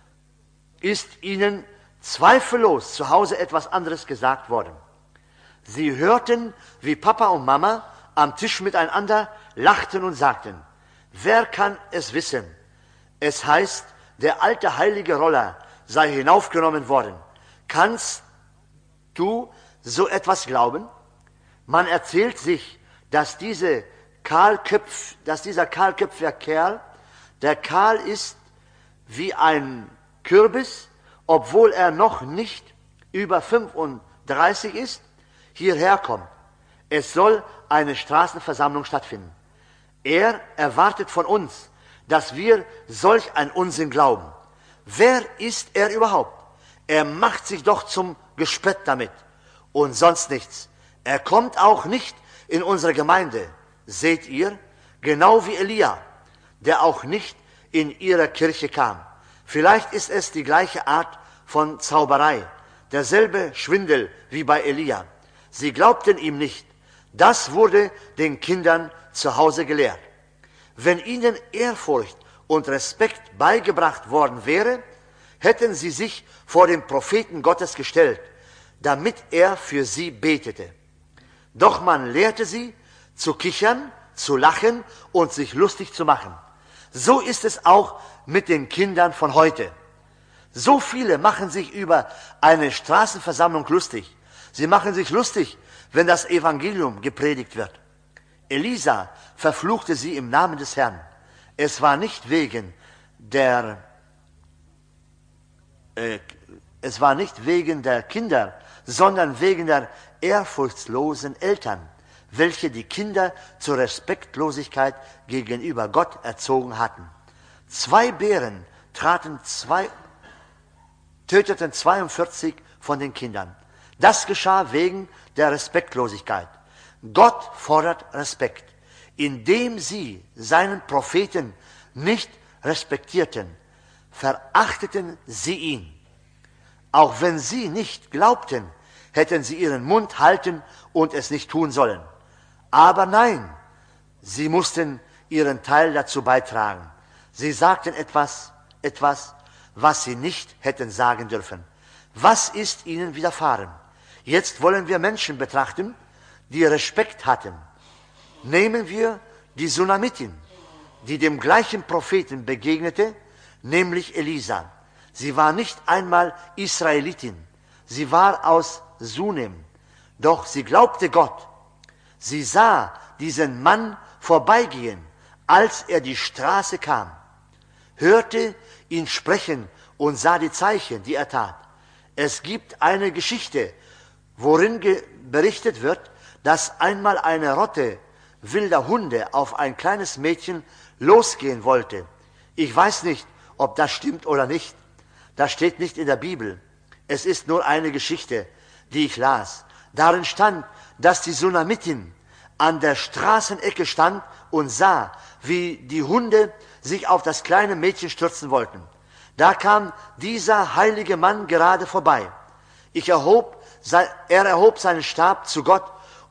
ist ihnen zweifellos zu Hause etwas anderes gesagt worden. Sie hörten, wie Papa und Mama am Tisch miteinander lachten und sagten, wer kann es wissen? Es heißt, der alte heilige Roller sei hinaufgenommen worden. Kannst du so etwas glauben? Man erzählt sich, dass, diese Kahlköpf, dass dieser kahlköpfige Kerl, der kahl ist wie ein Kürbis, obwohl er noch nicht über fünfunddreißig ist, hierher kommt. Es soll eine Straßenversammlung stattfinden. Er erwartet von uns, dass wir solch einen Unsinn glauben. Wer ist er überhaupt? Er macht sich doch zum Gespött damit und sonst nichts. Er kommt auch nicht in unsere Gemeinde, seht ihr, genau wie Elia, der auch nicht in ihre Kirche kam. Vielleicht ist es die gleiche Art von Zauberei, derselbe Schwindel wie bei Elia. Sie glaubten ihm nicht. Das wurde den Kindern zu Hause gelehrt. Wenn ihnen Ehrfurcht und Respekt beigebracht worden wäre, hätten sie sich vor den Propheten Gottes gestellt, damit er für sie betete. Doch man lehrte sie, zu kichern, zu lachen und sich lustig zu machen. So ist es auch mit den Kindern von heute. So viele machen sich über eine Straßenversammlung lustig. Sie machen sich lustig, wenn das Evangelium gepredigt wird. Elisa verfluchte sie im Namen des Herrn. Es war nicht wegen der, äh, es war nicht wegen der Kinder, sondern wegen der ehrfurchtslosen Eltern, welche die Kinder zur Respektlosigkeit gegenüber Gott erzogen hatten. Zwei Bären traten zwei, töteten zweiundvierzig von den Kindern. Das geschah wegen der Respektlosigkeit. Gott fordert Respekt. Indem sie seinen Propheten nicht respektierten, verachteten sie ihn. Auch wenn sie nicht glaubten, hätten sie ihren Mund halten und es nicht tun sollen. Aber nein, sie mussten ihren Teil dazu beitragen. Sie sagten etwas, etwas, was sie nicht hätten sagen dürfen. Was ist ihnen widerfahren? Jetzt wollen wir Menschen betrachten, die Respekt hatten. Nehmen wir die Sunamitin, die dem gleichen Propheten begegnete, nämlich Elisa. Sie war nicht einmal Israelitin, sie war aus Sunem, doch sie glaubte Gott. Sie sah diesen Mann vorbeigehen, als er die Straße kam, hörte ihn sprechen und sah die Zeichen, die er tat. Es gibt eine Geschichte, worin berichtet wird, dass einmal eine Rotte wilder Hunde auf ein kleines Mädchen losgehen wollte. Ich weiß nicht, ob das stimmt oder nicht. Das steht nicht in der Bibel. Es ist nur eine Geschichte, die ich las. Darin stand, dass die Sunamitin an der Straßenecke stand und sah, wie die Hunde sich auf das kleine Mädchen stürzen wollten. Da kam dieser heilige Mann gerade vorbei. Ich erhob, er erhob seinen Stab zu Gott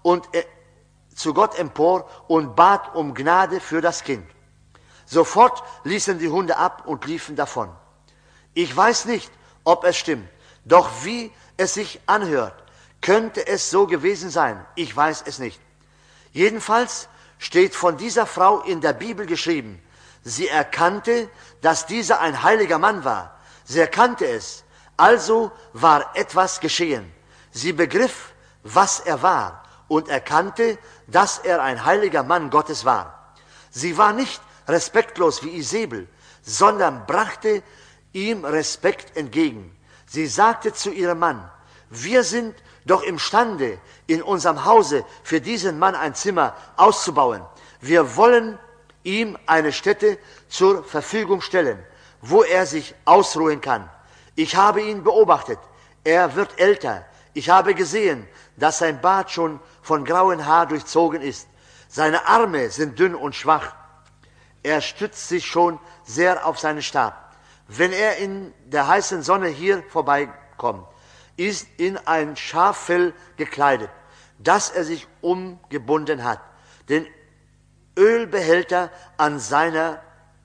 und er, zu Gott empor und bat um Gnade für das Kind. Sofort ließen die Hunde ab und liefen davon. Ich weiß nicht, ob es stimmt, doch wie es sich anhört, könnte es so gewesen sein. Ich weiß es nicht. Jedenfalls steht von dieser Frau in der Bibel geschrieben, sie erkannte, dass dieser ein heiliger Mann war. Sie erkannte es, also war etwas geschehen. Sie begriff, was er war und erkannte, dass er ein heiliger Mann Gottes war. Sie war nicht respektlos wie Isabel, sondern brachte ihm Respekt entgegen. Sie sagte zu ihrem Mann, wir sind doch imstande, in unserem Hause für diesen Mann ein Zimmer auszubauen. Wir wollen ihm eine Stätte zur Verfügung stellen, wo er sich ausruhen kann. Ich habe ihn beobachtet, er wird älter. Ich habe gesehen, dass sein Bart schon von grauem Haar durchzogen ist. Seine Arme sind dünn und schwach. Er stützt sich schon sehr auf seinen Stab. Wenn er in der heißen Sonne hier vorbeikommt, ist in ein Schaffell gekleidet, das er sich umgebunden hat. Den Ölbehälter an seiner,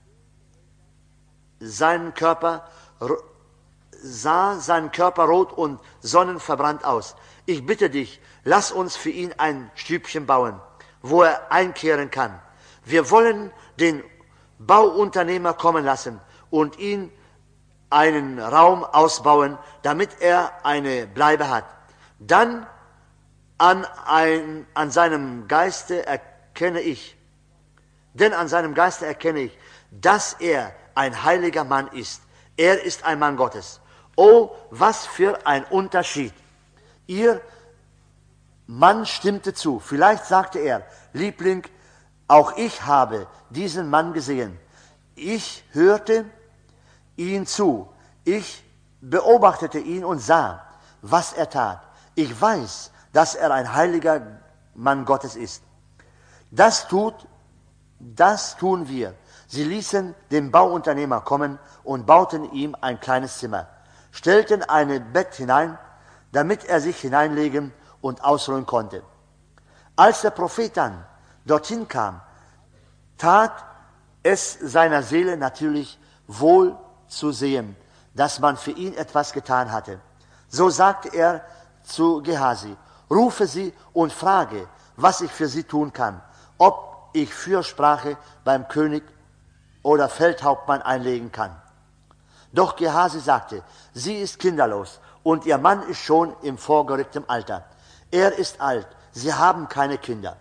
seinen Körper sah sein Körper rot und sonnenverbrannt aus. Ich bitte dich, lass uns für ihn ein Stübchen bauen, wo er einkehren kann. Wir wollen den Bauunternehmer kommen lassen und ihn einen Raum ausbauen, damit er eine Bleibe hat. Dann an, ein, an seinem Geiste erkenne ich, denn an seinem Geiste erkenne ich, dass er ein heiliger Mann ist. Er ist ein Mann Gottes. Oh, was für ein Unterschied. Ihr Mann stimmte zu. Vielleicht sagte er, Liebling, auch ich habe diesen Mann gesehen. Ich hörte ihn zu. Ich beobachtete ihn und sah, was er tat. Ich weiß, dass er ein heiliger Mann Gottes ist. Das tut, das tun wir. Sie ließen den Bauunternehmer kommen und bauten ihm ein kleines Zimmer, stellten ein Bett hinein, damit er sich hineinlegen und ausruhen konnte. Als der Prophet dann dorthin kam, tat es seiner Seele natürlich wohl zu sehen, dass man für ihn etwas getan hatte. So sagte er zu Gehasi, rufe sie und frage, was ich für sie tun kann, ob ich Fürsprache beim König oder Feldhauptmann einlegen kann. Doch Gehasi sagte, sie ist kinderlos und ihr Mann ist schon im vorgerückten Alter. Er ist alt, sie haben keine Kinder.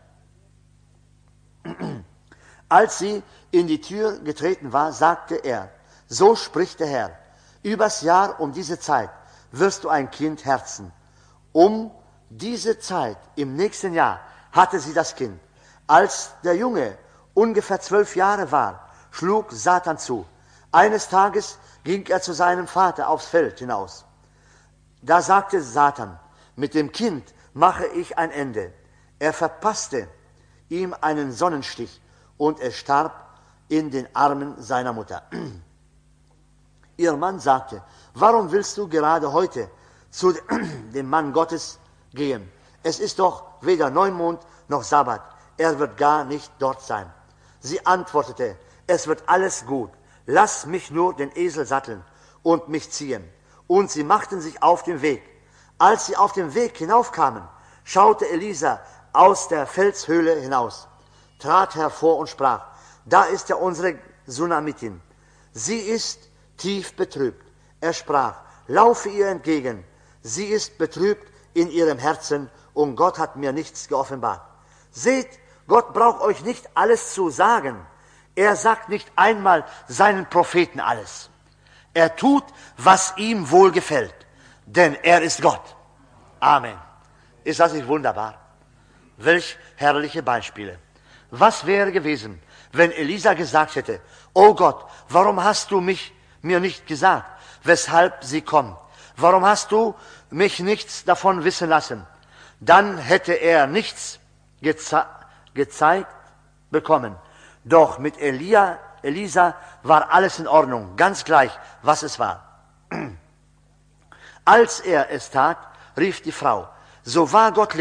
Als sie in die Tür getreten war, sagte er, so spricht der Herr, übers Jahr um diese Zeit wirst du ein Kind herzen. Um diese Zeit im nächsten Jahr hatte sie das Kind. Als der Junge ungefähr zwölf Jahre war, schlug Satan zu. Eines Tages ging er zu seinem Vater aufs Feld hinaus. Da sagte Satan, mit dem Kind mache ich ein Ende. Er verpasste ihm einen Sonnenstich und er starb in den Armen seiner Mutter. Ihr Mann sagte, warum willst du gerade heute zu dem Mann Gottes gehen? Es ist doch weder Neumond noch Sabbat. Er wird gar nicht dort sein. Sie antwortete, es wird alles gut. Lass mich nur den Esel satteln und mich ziehen. Und sie machten sich auf den Weg. Als sie auf dem Weg hinaufkamen, schaute Elisa aus der Felshöhle hinaus, trat hervor und sprach, da ist ja unsere Sunamitin. Sie ist tief betrübt. Er sprach, laufe ihr entgegen. Sie ist betrübt in ihrem Herzen und Gott hat mir nichts geoffenbart. Seht, Gott braucht euch nicht alles zu sagen. Er sagt nicht einmal seinen Propheten alles. Er tut, was ihm wohlgefällt, denn er ist Gott. Amen. Ist das nicht wunderbar? Welch herrliche Beispiele. Was wäre gewesen, wenn Elisa gesagt hätte, oh Gott, warum hast du mich mir nicht gesagt, weshalb sie kommt? Warum hast du mich nichts davon wissen lassen? Dann hätte er nichts geze- gezeigt bekommen. Doch mit Elia, Elisa war alles in Ordnung, ganz gleich, was es war. Als er es tat, rief die Frau, so wahr Gott lebt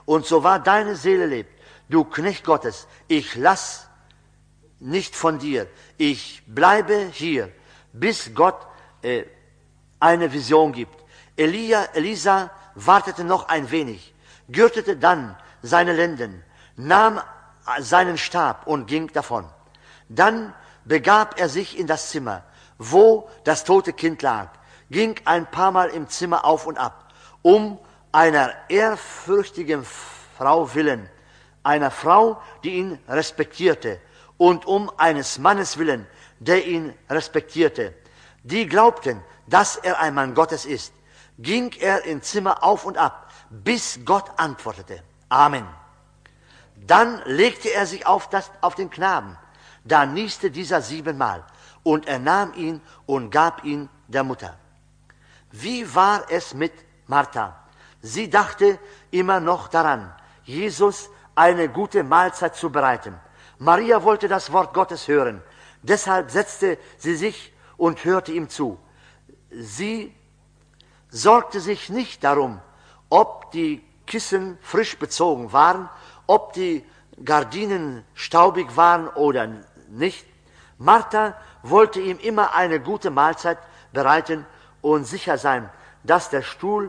Und so wahr deine Seele lebt, du Knecht Gottes, ich lass nicht von dir, ich bleibe hier, bis Gott äh, eine Vision gibt. Elia, Elisa wartete noch ein wenig, gürtete dann seine Lenden, nahm seinen Stab und ging davon. Dann begab er sich in das Zimmer, wo das tote Kind lag, ging ein paar Mal im Zimmer auf und ab, um einer ehrfürchtigen Frau willen, einer Frau, die ihn respektierte, und um eines Mannes willen, der ihn respektierte, die glaubten, dass er ein Mann Gottes ist, ging er im Zimmer auf und ab, bis Gott antwortete. Amen. Dann legte er sich auf, das, auf den Knaben. Da nieste dieser siebenmal, und er nahm ihn und gab ihn der Mutter. Wie war es mit Martha? Sie dachte immer noch daran, Jesus eine gute Mahlzeit zu bereiten. Maria wollte das Wort Gottes hören. Deshalb setzte sie sich und hörte ihm zu. Sie sorgte sich nicht darum, ob die Kissen frisch bezogen waren, ob die Gardinen staubig waren oder nicht. Martha wollte ihm immer eine gute Mahlzeit bereiten und sicher sein, dass der Stuhl,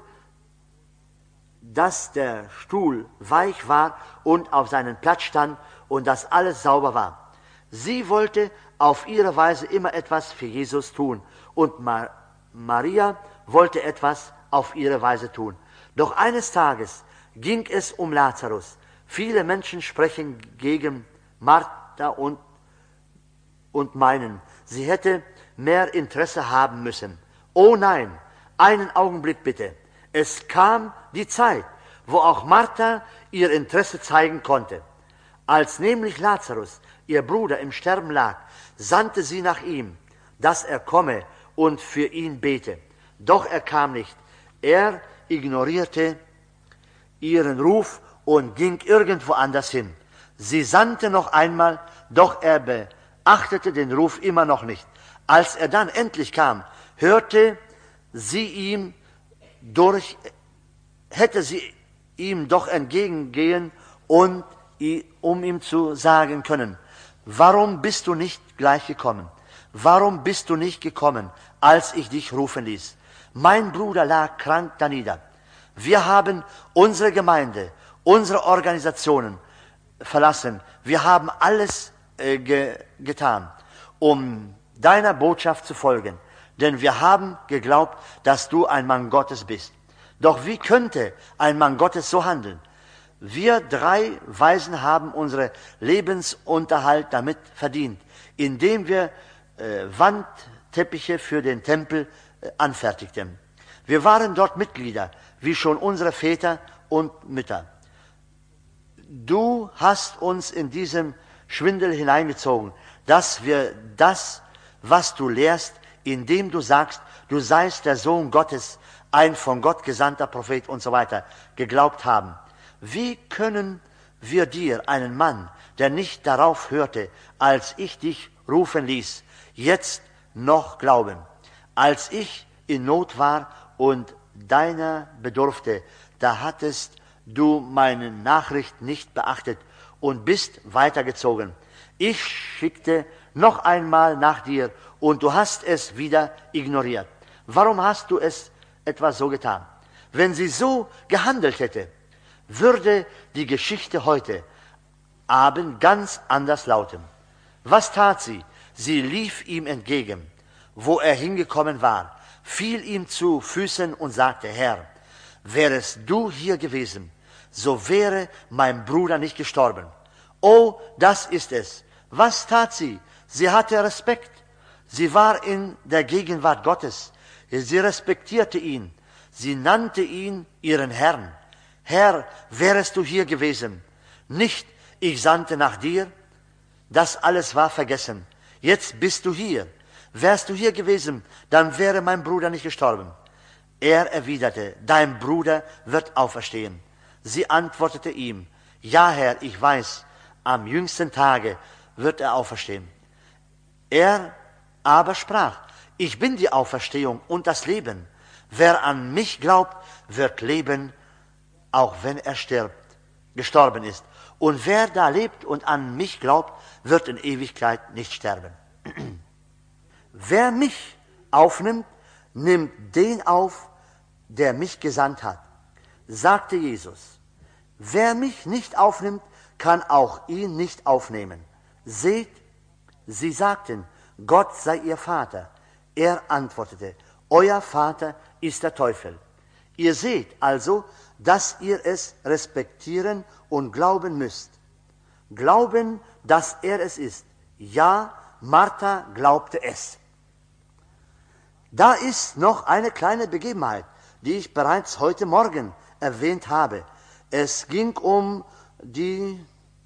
dass der Stuhl weich war und auf seinen Platz stand und dass alles sauber war. Sie wollte auf ihre Weise immer etwas für Jesus tun und Mar- Maria wollte etwas auf ihre Weise tun. Doch eines Tages ging es um Lazarus. Viele Menschen sprechen gegen Martha und, und meinen, sie hätte mehr Interesse haben müssen. Oh nein, einen Augenblick bitte. Es kam die Zeit, wo auch Martha ihr Interesse zeigen konnte. Als nämlich Lazarus, ihr Bruder, im Sterben lag, sandte sie nach ihm, dass er komme und für ihn bete. Doch er kam nicht. Er ignorierte ihren Ruf und ging irgendwo anders hin. Sie sandte noch einmal, doch er beachtete den Ruf immer noch nicht. Als er dann endlich kam, hörte sie ihm durch, hätte sie ihm doch entgegengehen und um ihm zu sagen können, warum bist du nicht gleich gekommen? Warum bist du nicht gekommen, als ich dich rufen ließ? Mein Bruder lag krank danieder. Wir haben unsere Gemeinde, unsere Organisationen verlassen. Wir haben alles äh, ge- getan, um deiner Botschaft zu folgen. Denn wir haben geglaubt, dass du ein Mann Gottes bist. Doch wie könnte ein Mann Gottes so handeln? Wir drei Waisen haben unseren Lebensunterhalt damit verdient, indem wir äh, Wandteppiche für den Tempel äh, anfertigten. Wir waren dort Mitglieder, wie schon unsere Väter und Mütter. Du hast uns in diesem Schwindel hineingezogen, dass wir das, was du lehrst, indem du sagst, du seist der Sohn Gottes, ein von Gott gesandter Prophet und so weiter, geglaubt haben. Wie können wir dir, einen Mann, der nicht darauf hörte, als ich dich rufen ließ, jetzt noch glauben? Als ich in Not war und deiner bedurfte, da hattest du meine Nachricht nicht beachtet und bist weitergezogen. Ich schickte noch einmal nach dir und du hast es wieder ignoriert. Warum hast du es etwa so getan? Wenn sie so gehandelt hätte, würde die Geschichte heute Abend ganz anders lauten. Was tat sie? Sie lief ihm entgegen, wo er hingekommen war, fiel ihm zu Füßen und sagte, Herr, wärest du hier gewesen, so wäre mein Bruder nicht gestorben. Oh, das ist es. Was tat sie? Sie hatte Respekt. Sie war in der Gegenwart Gottes. Sie respektierte ihn. Sie nannte ihn ihren Herrn. Herr, wärest du hier gewesen? Nicht, ich sandte nach dir. Das alles war vergessen. Jetzt bist du hier. Wärst du hier gewesen, dann wäre mein Bruder nicht gestorben. Er erwiderte, dein Bruder wird auferstehen. Sie antwortete ihm, ja Herr, ich weiß, am jüngsten Tage wird er auferstehen. Er aber sprach, ich bin die Auferstehung und das Leben. Wer an mich glaubt, wird leben, auch wenn er stirbt. gestorben ist. Und wer da lebt und an mich glaubt, wird in Ewigkeit nicht sterben. Wer mich aufnimmt, nimmt den auf, der mich gesandt hat, sagte Jesus. Wer mich nicht aufnimmt, kann auch ihn nicht aufnehmen. Seht, sie sagten, Gott sei ihr Vater. Er antwortete, euer Vater ist der Teufel. Ihr seht also, dass ihr es respektieren und glauben müsst. Glauben, dass er es ist. Ja, Martha glaubte es. Da ist noch eine kleine Begebenheit, die ich bereits heute Morgen erwähnt habe. Es ging um die,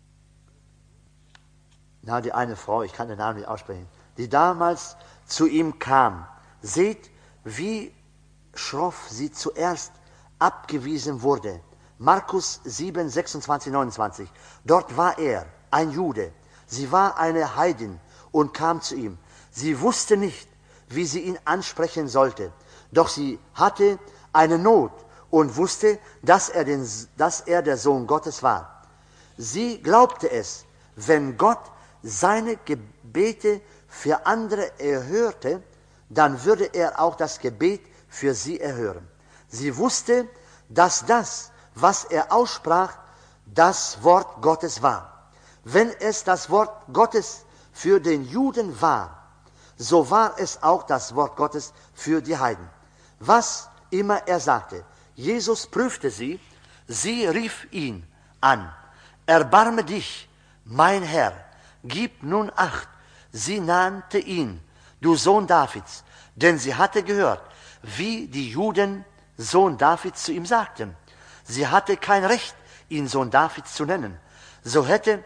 na, die eine Frau, ich kann den Namen nicht aussprechen, die damals zu ihm kam. Seht, wie schroff sie zuerst abgewiesen wurde. Markus sieben, sechsundzwanzig, neunundzwanzig. Dort war er, ein Jude. Sie war eine Heidin und kam zu ihm. Sie wusste nicht, wie sie ihn ansprechen sollte. Doch sie hatte eine Not und wusste, dass er, den, dass er der Sohn Gottes war. Sie glaubte es, wenn Gott seine Gebete für andere erhörte, dann würde er auch das Gebet für sie erhören. Sie wusste, dass das, was er aussprach, das Wort Gottes war. Wenn es das Wort Gottes für den Juden war, so war es auch das Wort Gottes für die Heiden. Was immer er sagte, Jesus prüfte sie, sie rief ihn an. Erbarme dich, mein Herr, gib nun Acht. Sie nannte ihn, du Sohn Davids, denn sie hatte gehört, wie die Juden Sohn Davids zu ihm sagten. Sie hatte kein Recht, ihn Sohn Davids zu nennen. So hätte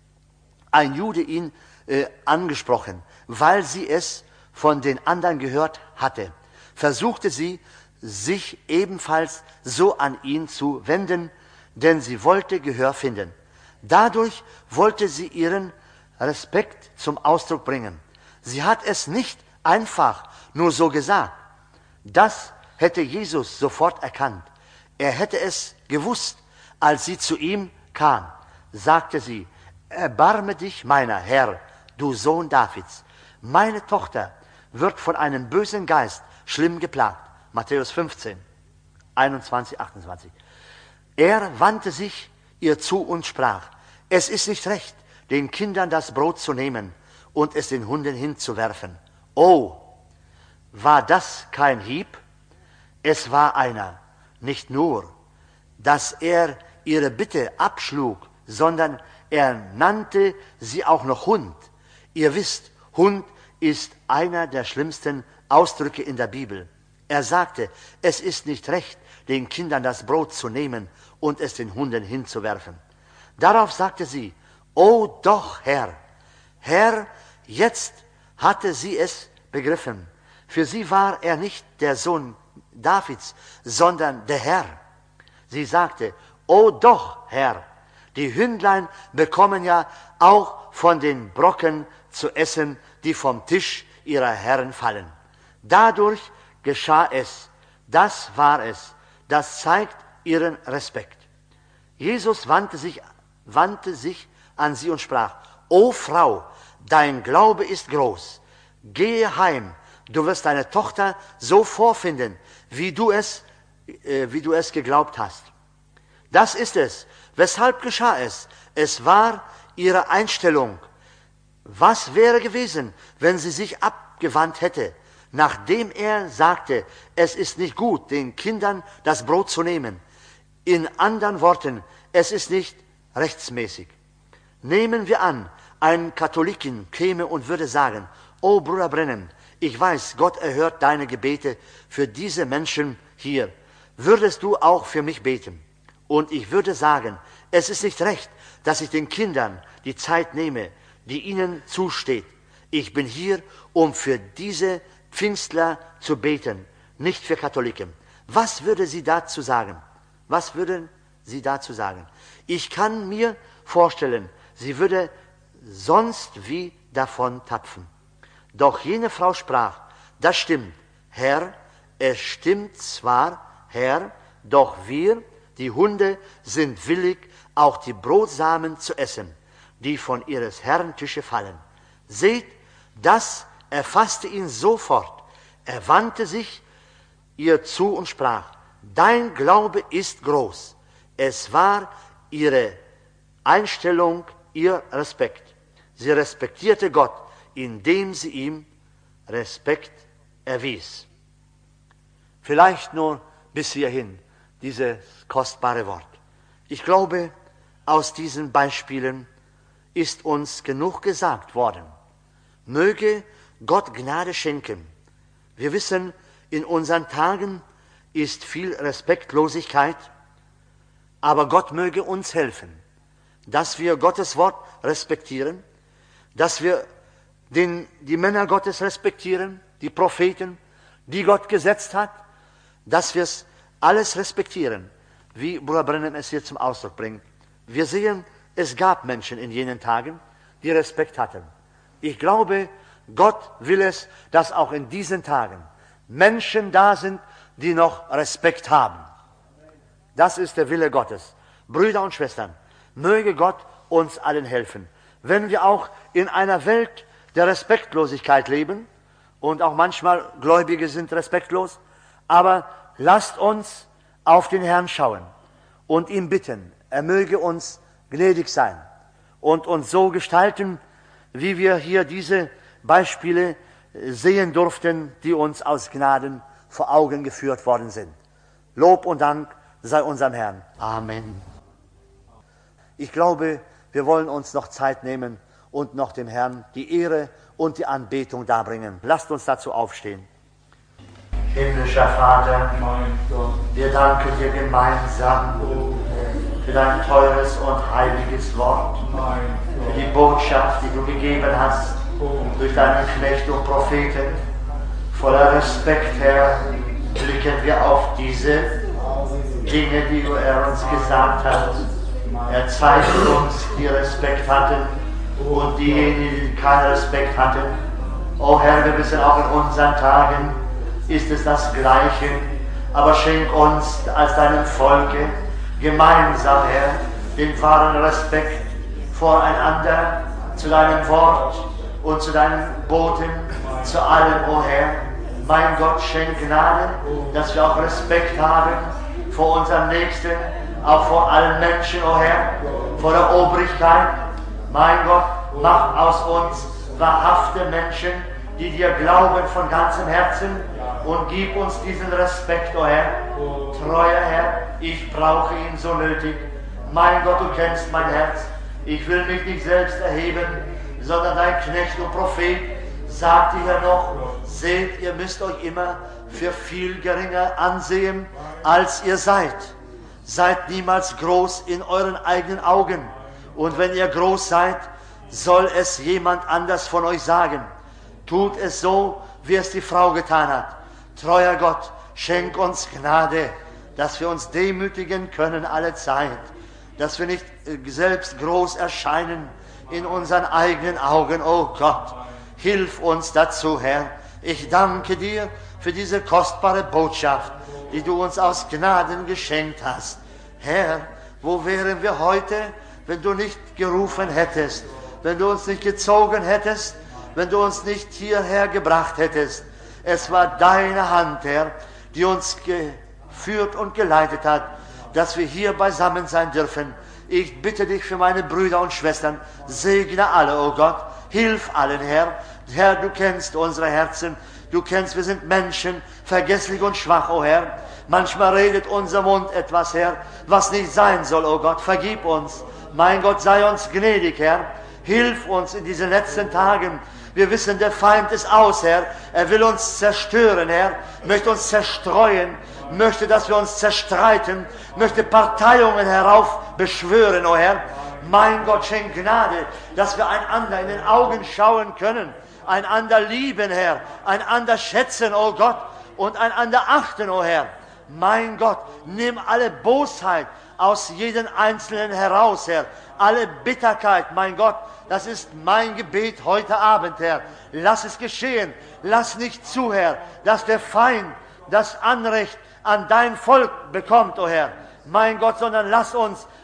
ein Jude ihn äh, angesprochen, weil sie es von den anderen gehört hatte. Versuchte sie, sich ebenfalls so an ihn zu wenden, denn sie wollte Gehör finden. Dadurch wollte sie ihren Respekt zum Ausdruck bringen. Sie hat es nicht einfach nur so gesagt. Das hätte Jesus sofort erkannt. Er hätte es gewusst, als sie zu ihm kam. Sagte sie, erbarme dich meiner, Herr, du Sohn Davids. Meine Tochter wird von einem bösen Geist schlimm geplagt. Matthäus fünfzehn, einundzwanzig, achtundzwanzig. Er wandte sich ihr zu und sprach, es ist nicht recht, den Kindern das Brot zu nehmen und es den Hunden hinzuwerfen. Oh, war das kein Hieb? Es war einer. Nicht nur, dass er ihre Bitte abschlug, sondern er nannte sie auch noch Hund. Ihr wisst, Hund ist einer der schlimmsten Ausdrücke in der Bibel. Er sagte, es ist nicht recht, den Kindern das Brot zu nehmen und es den Hunden hinzuwerfen. Darauf sagte sie, oh doch, Herr, Herr, jetzt hatte sie es begriffen. Für sie war er nicht der Sohn Davids, sondern der Herr. Sie sagte, oh doch, Herr, die Hündlein bekommen ja auch von den Brocken zu essen, die vom Tisch ihrer Herren fallen. Dadurch geschah es, das war es, das zeigt ihren Respekt. Jesus wandte sich, wandte sich an sie und sprach, O Frau, dein Glaube ist groß, gehe heim, du wirst deine Tochter so vorfinden, wie du es, äh, wie du es geglaubt hast. Das ist es. Weshalb geschah es? Es war ihre Einstellung. Was wäre gewesen, wenn sie sich abgewandt hätte, nachdem er sagte, es ist nicht gut, den Kindern das Brot zu nehmen? In anderen Worten, es ist nicht rechtsmäßig. Nehmen wir an, ein Katholikin käme und würde sagen, oh Bruder Brennan, ich weiß, Gott erhört deine Gebete für diese Menschen hier. Würdest du auch für mich beten? Und ich würde sagen, es ist nicht recht, dass ich den Kindern die Zeit nehme, die ihnen zusteht. Ich bin hier, um für diese Pfingstler zu beten, nicht für Katholiken. Was würde sie dazu sagen? Was würden sie dazu sagen? Ich kann mir vorstellen, sie würde sonst wie davon tapfen. Doch jene Frau sprach, das stimmt, Herr, es stimmt zwar, Herr, doch wir, die Hunde, sind willig auch die Brotsamen zu essen, die von ihres Herrn Tische fallen. Seht, das erfasste ihn sofort. Er wandte sich ihr zu und sprach, dein Glaube ist groß. Es war ihre Einstellung, ihr Respekt. Sie respektierte Gott, indem sie ihm Respekt erwies. Vielleicht nur bis hierhin dieses kostbare Wort. Ich glaube, aus diesen Beispielen ist uns genug gesagt worden. Möge Gott Gnade schenken. Wir wissen, in unseren Tagen ist viel Respektlosigkeit, aber Gott möge uns helfen, dass wir Gottes Wort respektieren, dass wir den, die Männer Gottes respektieren, die Propheten, die Gott gesetzt hat, dass wir es alles respektieren, wie Bruder Branham es hier zum Ausdruck bringt. Wir sehen, es gab Menschen in jenen Tagen, die Respekt hatten. Ich glaube, Gott will es, dass auch in diesen Tagen Menschen da sind, die noch Respekt haben. Das ist der Wille Gottes. Brüder und Schwestern, möge Gott uns allen helfen. Wenn wir auch in einer Welt der Respektlosigkeit leben, und auch manchmal Gläubige sind respektlos, aber lasst uns auf den Herrn schauen und ihn bitten, er möge uns gnädig sein und uns so gestalten, wie wir hier diese Beispiele sehen durften, die uns aus Gnaden vor Augen geführt worden sind. Lob und Dank sei unserem Herrn. Amen. Ich glaube, wir wollen uns noch Zeit nehmen und noch dem Herrn die Ehre und die Anbetung darbringen. Lasst uns dazu aufstehen. Himmlischer Vater, wir danken dir gemeinsam für dein teures und heiliges Wort, für die Botschaft, die du gegeben hast, durch deinen Knecht und Propheten. Voller Respekt, Herr, blicken wir auf diese Dinge, die er uns gesagt hat. Er zeigt uns, die Respekt hatten und diejenigen, die keinen Respekt hatten. O Herr, wir wissen auch in unseren Tagen ist es das Gleiche, aber schenk uns als deinem Volke gemeinsam, Herr, den wahren Respekt voreinander, zu deinem Wort und zu deinen Boten, zu allem, o Herr. Mein Gott, schenk Gnade, dass wir auch Respekt haben vor unserem Nächsten, auch vor allen Menschen, o Herr, vor der Obrigkeit. Mein Gott, mach aus uns wahrhafte Menschen, die dir glauben von ganzem Herzen, und gib uns diesen Respekt, o Herr. Treuer Herr, ich brauche ihn so nötig. Mein Gott, du kennst mein Herz. Ich will mich nicht selbst erheben, sondern dein Knecht und Prophet sagte hier noch, seht, ihr müsst euch immer für viel geringer ansehen, als ihr seid. Seid niemals groß in euren eigenen Augen. Und wenn ihr groß seid, soll es jemand anders von euch sagen. Tut es so, wie es die Frau getan hat. Treuer Gott, schenk uns Gnade, dass wir uns demütigen können alle Zeit, dass wir nicht selbst groß erscheinen in unseren eigenen Augen. Oh Gott, hilf uns dazu, Herr. Ich danke dir für diese kostbare Botschaft, die du uns aus Gnaden geschenkt hast. Herr, wo wären wir heute, wenn du nicht gerufen hättest, wenn du uns nicht gezogen hättest, wenn du uns nicht hierher gebracht hättest? Es war deine Hand, Herr, die uns geführt und geleitet hat, dass wir hier beisammen sein dürfen. Ich bitte dich für meine Brüder und Schwestern, segne alle, oh Gott, hilf allen, Herr. Herr, du kennst unsere Herzen, du kennst, wir sind Menschen, vergesslich und schwach, oh Herr. Manchmal redet unser Mund etwas, Herr, was nicht sein soll, oh Gott, vergib uns. Mein Gott, sei uns gnädig, Herr. Hilf uns in diesen letzten Tagen. Wir wissen, der Feind ist aus, Herr. Er will uns zerstören, Herr. Möchte uns zerstreuen. Möchte, dass wir uns zerstreiten. Möchte Parteiungen heraufbeschwören, oh Herr. Mein Gott, schenk Gnade, dass wir einander in den Augen schauen können. Einander lieben, Herr. Einander schätzen, oh Gott. Und einander achten, oh Herr. Mein Gott, nimm alle Bosheit aus jedem Einzelnen heraus, Herr. Alle Bitterkeit, mein Gott, das ist mein Gebet heute Abend, Herr. Lass es geschehen. Lass nicht zu, Herr, dass der Feind das Anrecht an dein Volk bekommt, o Herr. Mein Gott, sondern lass uns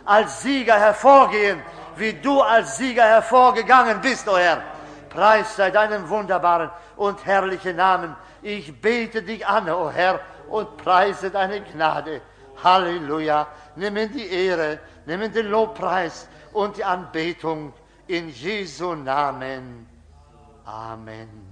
als Sieger hervorgehen, wie du als Sieger hervorgegangen bist, o Herr. Preis sei deinem wunderbaren und herrlichen Namen. Ich bete dich an, o Herr, und preise deine Gnade. Halleluja. Nimm in die Ehre, nimm in den Lobpreis und die Anbetung in Jesu Namen. Amen.